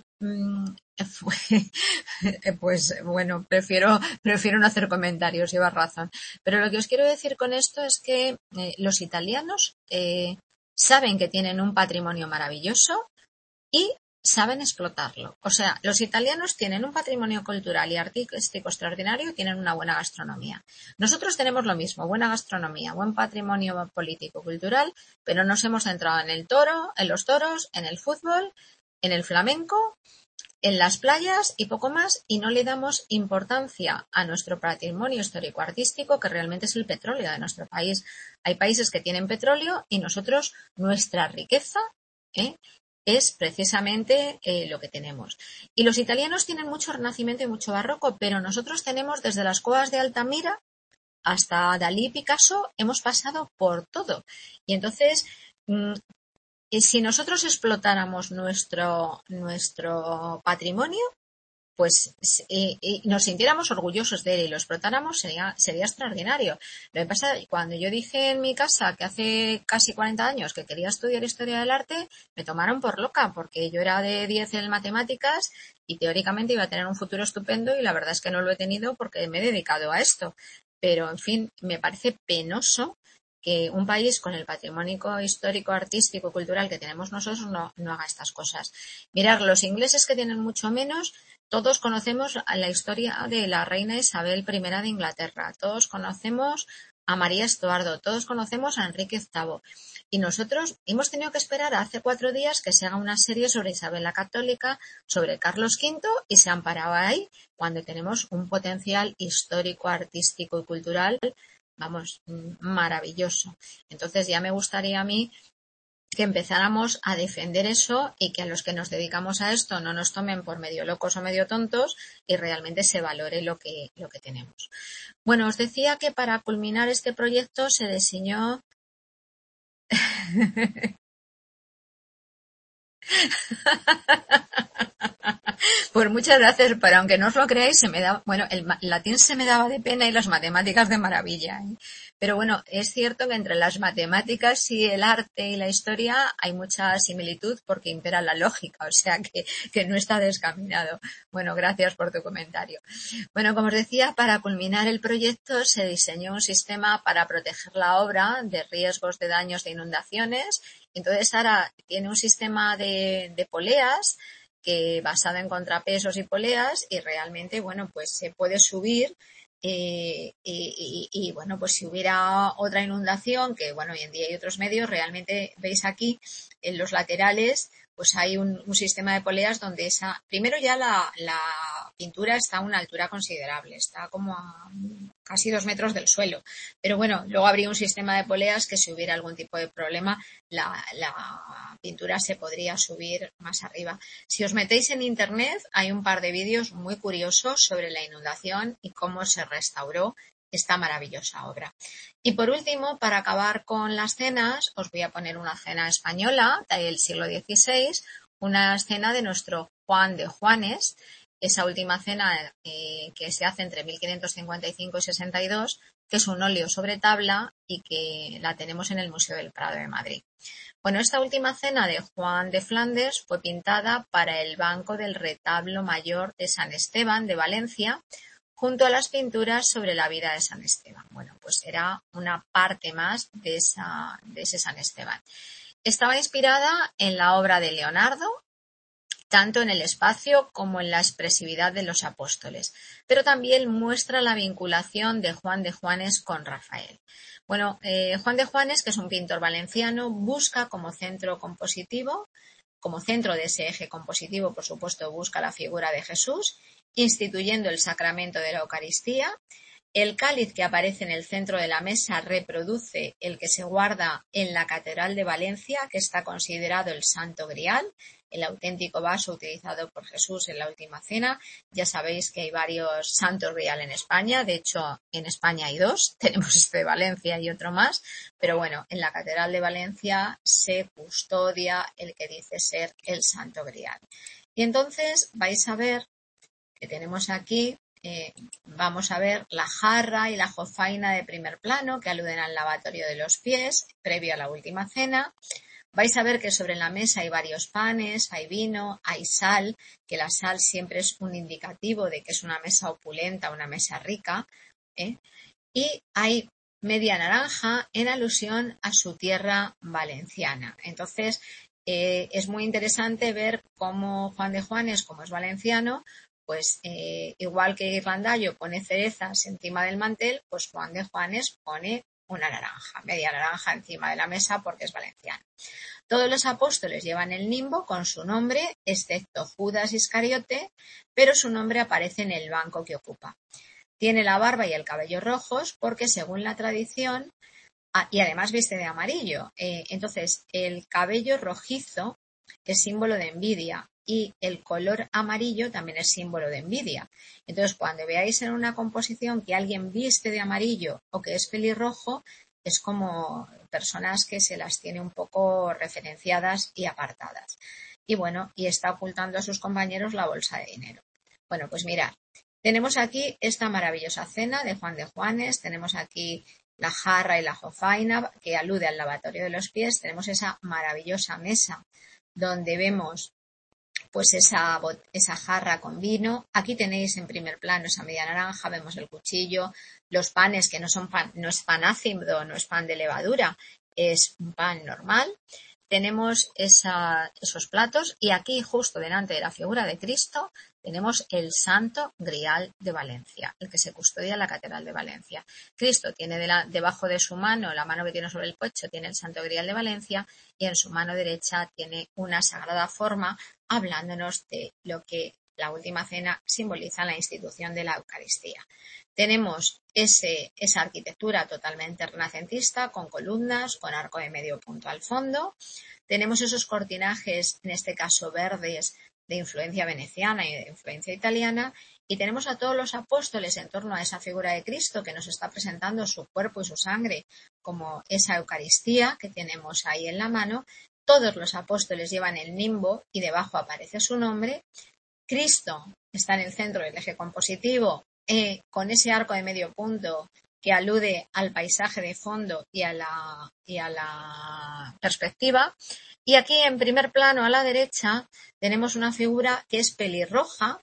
pues bueno, prefiero, prefiero no hacer comentarios, lleva razón. Pero lo que os quiero decir con esto es que eh, los italianos eh, saben que tienen un patrimonio maravilloso y saben explotarlo. O sea, los italianos tienen un patrimonio cultural y artístico extraordinario y tienen una buena gastronomía. Nosotros tenemos lo mismo, buena gastronomía, buen patrimonio político, cultural, pero nos hemos centrado en el toro, en los toros, en el fútbol, en el flamenco, en las playas y poco más, y no le damos importancia a nuestro patrimonio histórico-artístico, que realmente es el petróleo de nuestro país. Hay países que tienen petróleo y nosotros, nuestra riqueza, ¿eh? es precisamente eh, lo que tenemos. Y los italianos tienen mucho renacimiento y mucho barroco, pero nosotros tenemos desde las cuevas de Altamira hasta Dalí y Picasso, hemos pasado por todo. Y entonces, mmm, si nosotros explotáramos nuestro, nuestro patrimonio, pues y, y nos sintiéramos orgullosos de él y lo explotáramos, sería, sería extraordinario. Lo que pasa, cuando yo dije en mi casa que hace casi cuarenta años que quería estudiar historia del arte, me tomaron por loca, porque yo era de diez en matemáticas y teóricamente iba a tener un futuro estupendo y la verdad es que no lo he tenido porque me he dedicado a esto. Pero, en fin, me parece penoso que un país con el patrimonio histórico, artístico y cultural que tenemos nosotros no, no haga estas cosas. Mirad, los ingleses, que tienen mucho menos, todos conocemos la historia de la reina Isabel primera de Inglaterra, todos conocemos a María Estuardo, todos conocemos a Enrique octavo. Y nosotros hemos tenido que esperar a hace cuatro días que se haga una serie sobre Isabel la Católica, sobre Carlos quinto, y se han parado ahí cuando tenemos un potencial histórico, artístico y cultural, vamos, maravilloso. Entonces ya me gustaría a mí que empezáramos a defender eso y que a los que nos dedicamos a esto no nos tomen por medio locos o medio tontos y realmente se valore lo que, lo que tenemos. Bueno, os decía que para culminar este proyecto se diseñó Pues muchas gracias, pero aunque no os lo creáis, se me da, bueno, el latín se me daba de pena y las matemáticas de maravilla, ¿eh? Pero bueno, es cierto que entre las matemáticas y el arte y la historia hay mucha similitud porque impera la lógica, o sea que, que no está descaminado. Bueno, gracias por tu comentario. Bueno, como os decía, para culminar el proyecto se diseñó un sistema para proteger la obra de riesgos de daños de inundaciones. Entonces ahora tiene un sistema de, de poleas que basado en contrapesos y poleas y realmente, bueno, pues se puede subir eh, y, y, y, bueno, pues si hubiera otra inundación, que bueno, hoy en día hay otros medios, realmente veis aquí en los laterales, pues hay un, un sistema de poleas donde esa, primero ya la, la pintura está a una altura considerable, está como a casi dos metros del suelo, pero bueno, luego habría un sistema de poleas que si hubiera algún tipo de problema, la, la pintura se podría subir más arriba. Si os metéis en internet, hay un par de vídeos muy curiosos sobre la inundación y cómo se restauró esta maravillosa obra. Y por último, para acabar con las cenas, os voy a poner una cena española del siglo dieciséis, una cena de nuestro Juan de Juanes, esa última cena eh, que se hace entre mil quinientos cincuenta y cinco y sesenta y dos, que es un óleo sobre tabla y que la tenemos en el Museo del Prado de Madrid. Bueno, esta última cena de Juan de Flandes fue pintada para el banco del retablo mayor de San Esteban de Valencia, junto a las pinturas sobre la vida de San Esteban. Bueno, pues era una parte más de, esa, de ese San Esteban. Estaba inspirada en la obra de Leonardo, tanto en el espacio como en la expresividad de los apóstoles, pero también muestra la vinculación de Juan de Juanes con Rafael. Bueno, eh, Juan de Juanes, que es un pintor valenciano, busca como centro compositivo, como centro de ese eje compositivo, por supuesto, busca la figura de Jesús, instituyendo el sacramento de la Eucaristía. El cáliz que aparece en el centro de la mesa reproduce el que se guarda en la Catedral de Valencia, que está considerado el Santo Grial, el auténtico vaso utilizado por Jesús en la Última Cena. Ya sabéis que hay varios Santos Grial en España, de hecho en España hay dos, tenemos este de Valencia y otro más, pero bueno, en la Catedral de Valencia se custodia el que dice ser el Santo Grial. Y entonces vais a ver que tenemos aquí, eh, vamos a ver la jarra y la jofaina de primer plano que aluden al lavatorio de los pies previo a la Última Cena. Vais a ver que sobre la mesa hay varios panes, hay vino, hay sal, que la sal siempre es un indicativo de que es una mesa opulenta, una mesa rica, ¿eh? Y hay media naranja en alusión a su tierra valenciana. Entonces, eh, es muy interesante ver cómo Juan de Juanes, como es valenciano, pues eh, igual que Irlandayo pone cerezas encima del mantel, pues Juan de Juanes pone una naranja, media naranja encima de la mesa porque es valenciano. Todos los apóstoles llevan el nimbo con su nombre, excepto Judas Iscariote, pero su nombre aparece en el banco que ocupa. Tiene la barba y el cabello rojos porque, según la tradición, ah, y además viste de amarillo. Eh, entonces, el cabello rojizo es símbolo de envidia y el color amarillo también es símbolo de envidia. Entonces, cuando veáis en una composición que alguien viste de amarillo o que es pelirrojo, es como personas que se las tiene un poco referenciadas y apartadas. Y bueno, y está ocultando a sus compañeros la bolsa de dinero. Bueno, pues mirad, tenemos aquí esta maravillosa cena de Juan de Juanes, tenemos aquí la jarra y la jofaina que alude al lavatorio de los pies, tenemos esa maravillosa mesa donde vemos pues esa, esa jarra con vino. Aquí tenéis en primer plano esa media naranja, vemos el cuchillo, los panes que no son pan, no es pan ácido, no es pan de levadura, es un pan normal. Tenemos esa, esos platos y aquí justo delante de la figura de Cristo tenemos el Santo Grial de Valencia, el que se custodia en la Catedral de Valencia. Cristo tiene de la, debajo de su mano, la mano que tiene sobre el pecho, tiene el Santo Grial de Valencia y en su mano derecha tiene una sagrada forma hablándonos de lo que la última cena simboliza la institución de la Eucaristía. Tenemos ese, esa arquitectura totalmente renacentista, con columnas, con arco de medio punto al fondo. Tenemos esos cortinajes, en este caso verdes, de influencia veneciana y de influencia italiana. Y tenemos a todos los apóstoles en torno a esa figura de Cristo que nos está presentando su cuerpo y su sangre como esa Eucaristía que tenemos ahí en la mano. Todos los apóstoles llevan el nimbo y debajo aparece su nombre. Cristo está en el centro del eje compositivo, eh, con ese arco de medio punto que alude al paisaje de fondo y a la, y a la perspectiva. Y aquí en primer plano a la derecha tenemos una figura que es pelirroja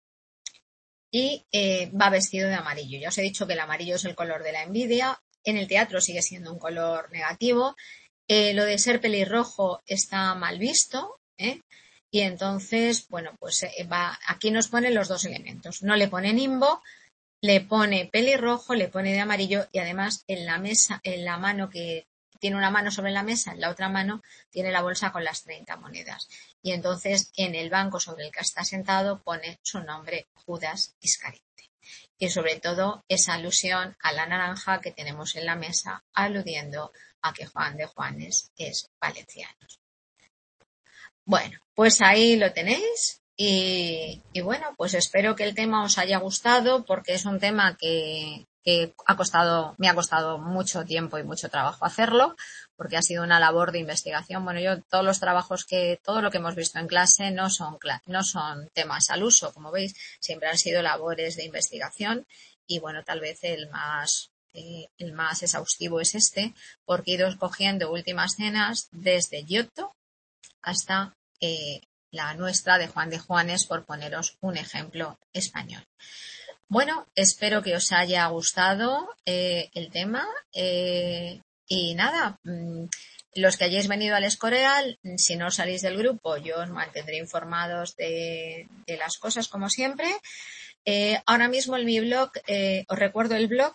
y eh, va vestido de amarillo. Ya os he dicho que el amarillo es el color de la envidia. En el teatro sigue siendo un color negativo. Eh, lo de ser pelirrojo está mal visto, ¿eh? Y entonces, bueno, pues eh, va, aquí nos pone los dos elementos. No le pone nimbo, le pone pelirrojo, le pone de amarillo y además en la mesa, en la mano que tiene una mano sobre la mesa, en la otra mano tiene la bolsa con las treinta monedas. Y entonces en el banco sobre el que está sentado pone su nombre, Judas Iscariote. Y sobre todo esa alusión a la naranja que tenemos en la mesa, aludiendo a que Juan de Juanes es valenciano. Bueno, pues ahí lo tenéis y, y bueno, pues espero que el tema os haya gustado porque es un tema que, que ha costado, me ha costado mucho tiempo y mucho trabajo hacerlo porque ha sido una labor de investigación. Bueno, yo todos los trabajos que, todo lo que hemos visto en clase no son, no son temas al uso, como veis, siempre han sido labores de investigación y bueno, tal vez el más eh, el más exhaustivo es este porque he ido escogiendo últimas cenas desde Giotto hasta eh, la nuestra de Juan de Juanes, por poneros un ejemplo español. Bueno, espero que os haya gustado eh, el tema eh, y nada, mmm, los que hayáis venido al Escorial, si no salís del grupo, yo os mantendré informados de, de las cosas como siempre. Eh, ahora mismo en mi blog, eh, os recuerdo el blog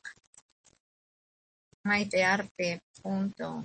maitearte punto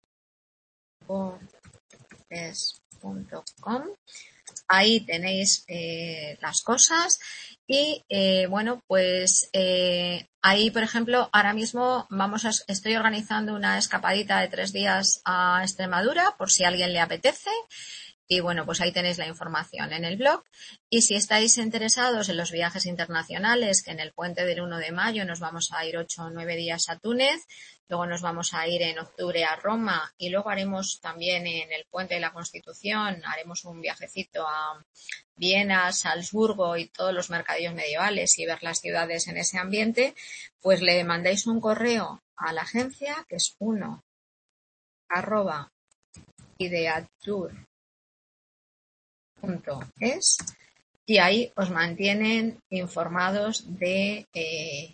wordpress punto com. Ahí tenéis eh, las cosas y eh, bueno, pues eh, ahí, por ejemplo, ahora mismo vamos a, estoy organizando una escapadita de tres días a Extremadura por si a alguien le apetece. Y bueno, pues ahí tenéis la información en el blog. Y si estáis interesados en los viajes internacionales, que en el puente del uno de mayo nos vamos a ir ocho o nueve días a Túnez, luego nos vamos a ir en octubre a Roma y luego haremos también en el puente de la Constitución, haremos un viajecito a Viena, Salzburgo y todos los mercadillos medievales y ver las ciudades en ese ambiente, pues le mandáis un correo a la agencia que es uno arroba ideatour punto es y ahí os mantienen informados de eh,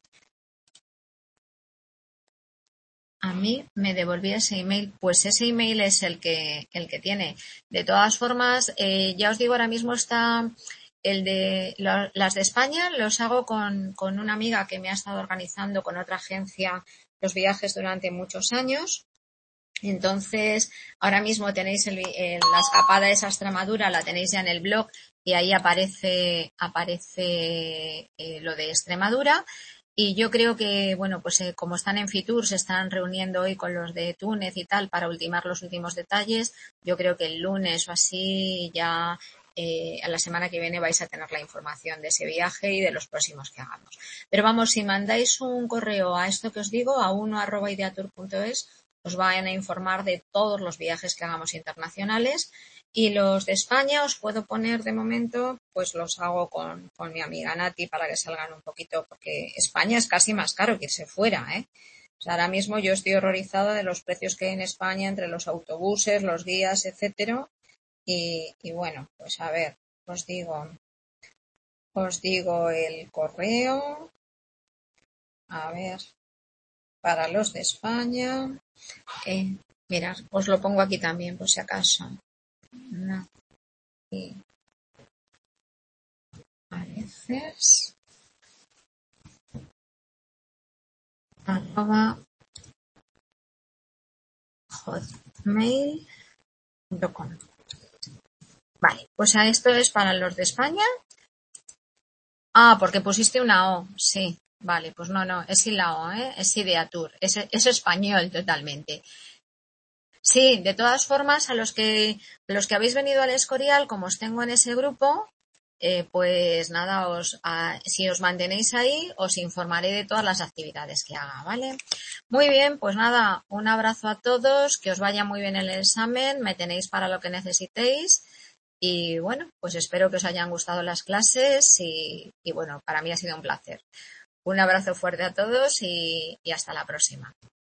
a mí me devolví ese email, pues ese email es el que el que tiene. De todas formas, eh, ya os digo, ahora mismo está el de lo, las de España, los hago con, con una amiga que me ha estado organizando con otra agencia los viajes durante muchos años. Entonces, ahora mismo tenéis el, el, la escapada de esa Extremadura, la tenéis ya en el blog y ahí aparece, aparece eh, lo de Extremadura. Y yo creo que, bueno, pues eh, como están en Fitur, se están reuniendo hoy con los de Túnez y tal para ultimar los últimos detalles. Yo creo que el lunes o así ya eh, a la semana que viene vais a tener la información de ese viaje y de los próximos que hagamos. Pero vamos, si mandáis un correo a esto que os digo, a uno arroba ideatour punto es, os van a informar de todos los viajes que hagamos internacionales y los de España os puedo poner de momento, pues los hago con, con mi amiga Nati para que salgan un poquito, porque España es casi más caro que irse fuera, ¿eh? O sea, ahora mismo yo estoy horrorizada de los precios que hay en España entre los autobuses, los guías, etcétera. Y, y bueno, pues a ver, os digo, os digo el correo, a ver, para los de España, eh, mirad, os lo pongo aquí también por si acaso. No, y a veces, arroba hotmail punto com. Vale, pues a esto es para los de España. Ah, porque pusiste una O, sí. Vale, pues no, no, es sin la O, ¿eh? Es Ideatur, es, es español totalmente. Sí, de todas formas, a los que los que habéis venido al Escorial, como os tengo en ese grupo, eh, pues nada, os a, si os mantenéis ahí, os informaré de todas las actividades que haga, ¿vale? Muy bien, pues nada, un abrazo a todos, que os vaya muy bien el examen, me tenéis para lo que necesitéis. Y bueno, pues espero que os hayan gustado las clases y, y bueno, para mí ha sido un placer. Un abrazo fuerte a todos y, y hasta la próxima.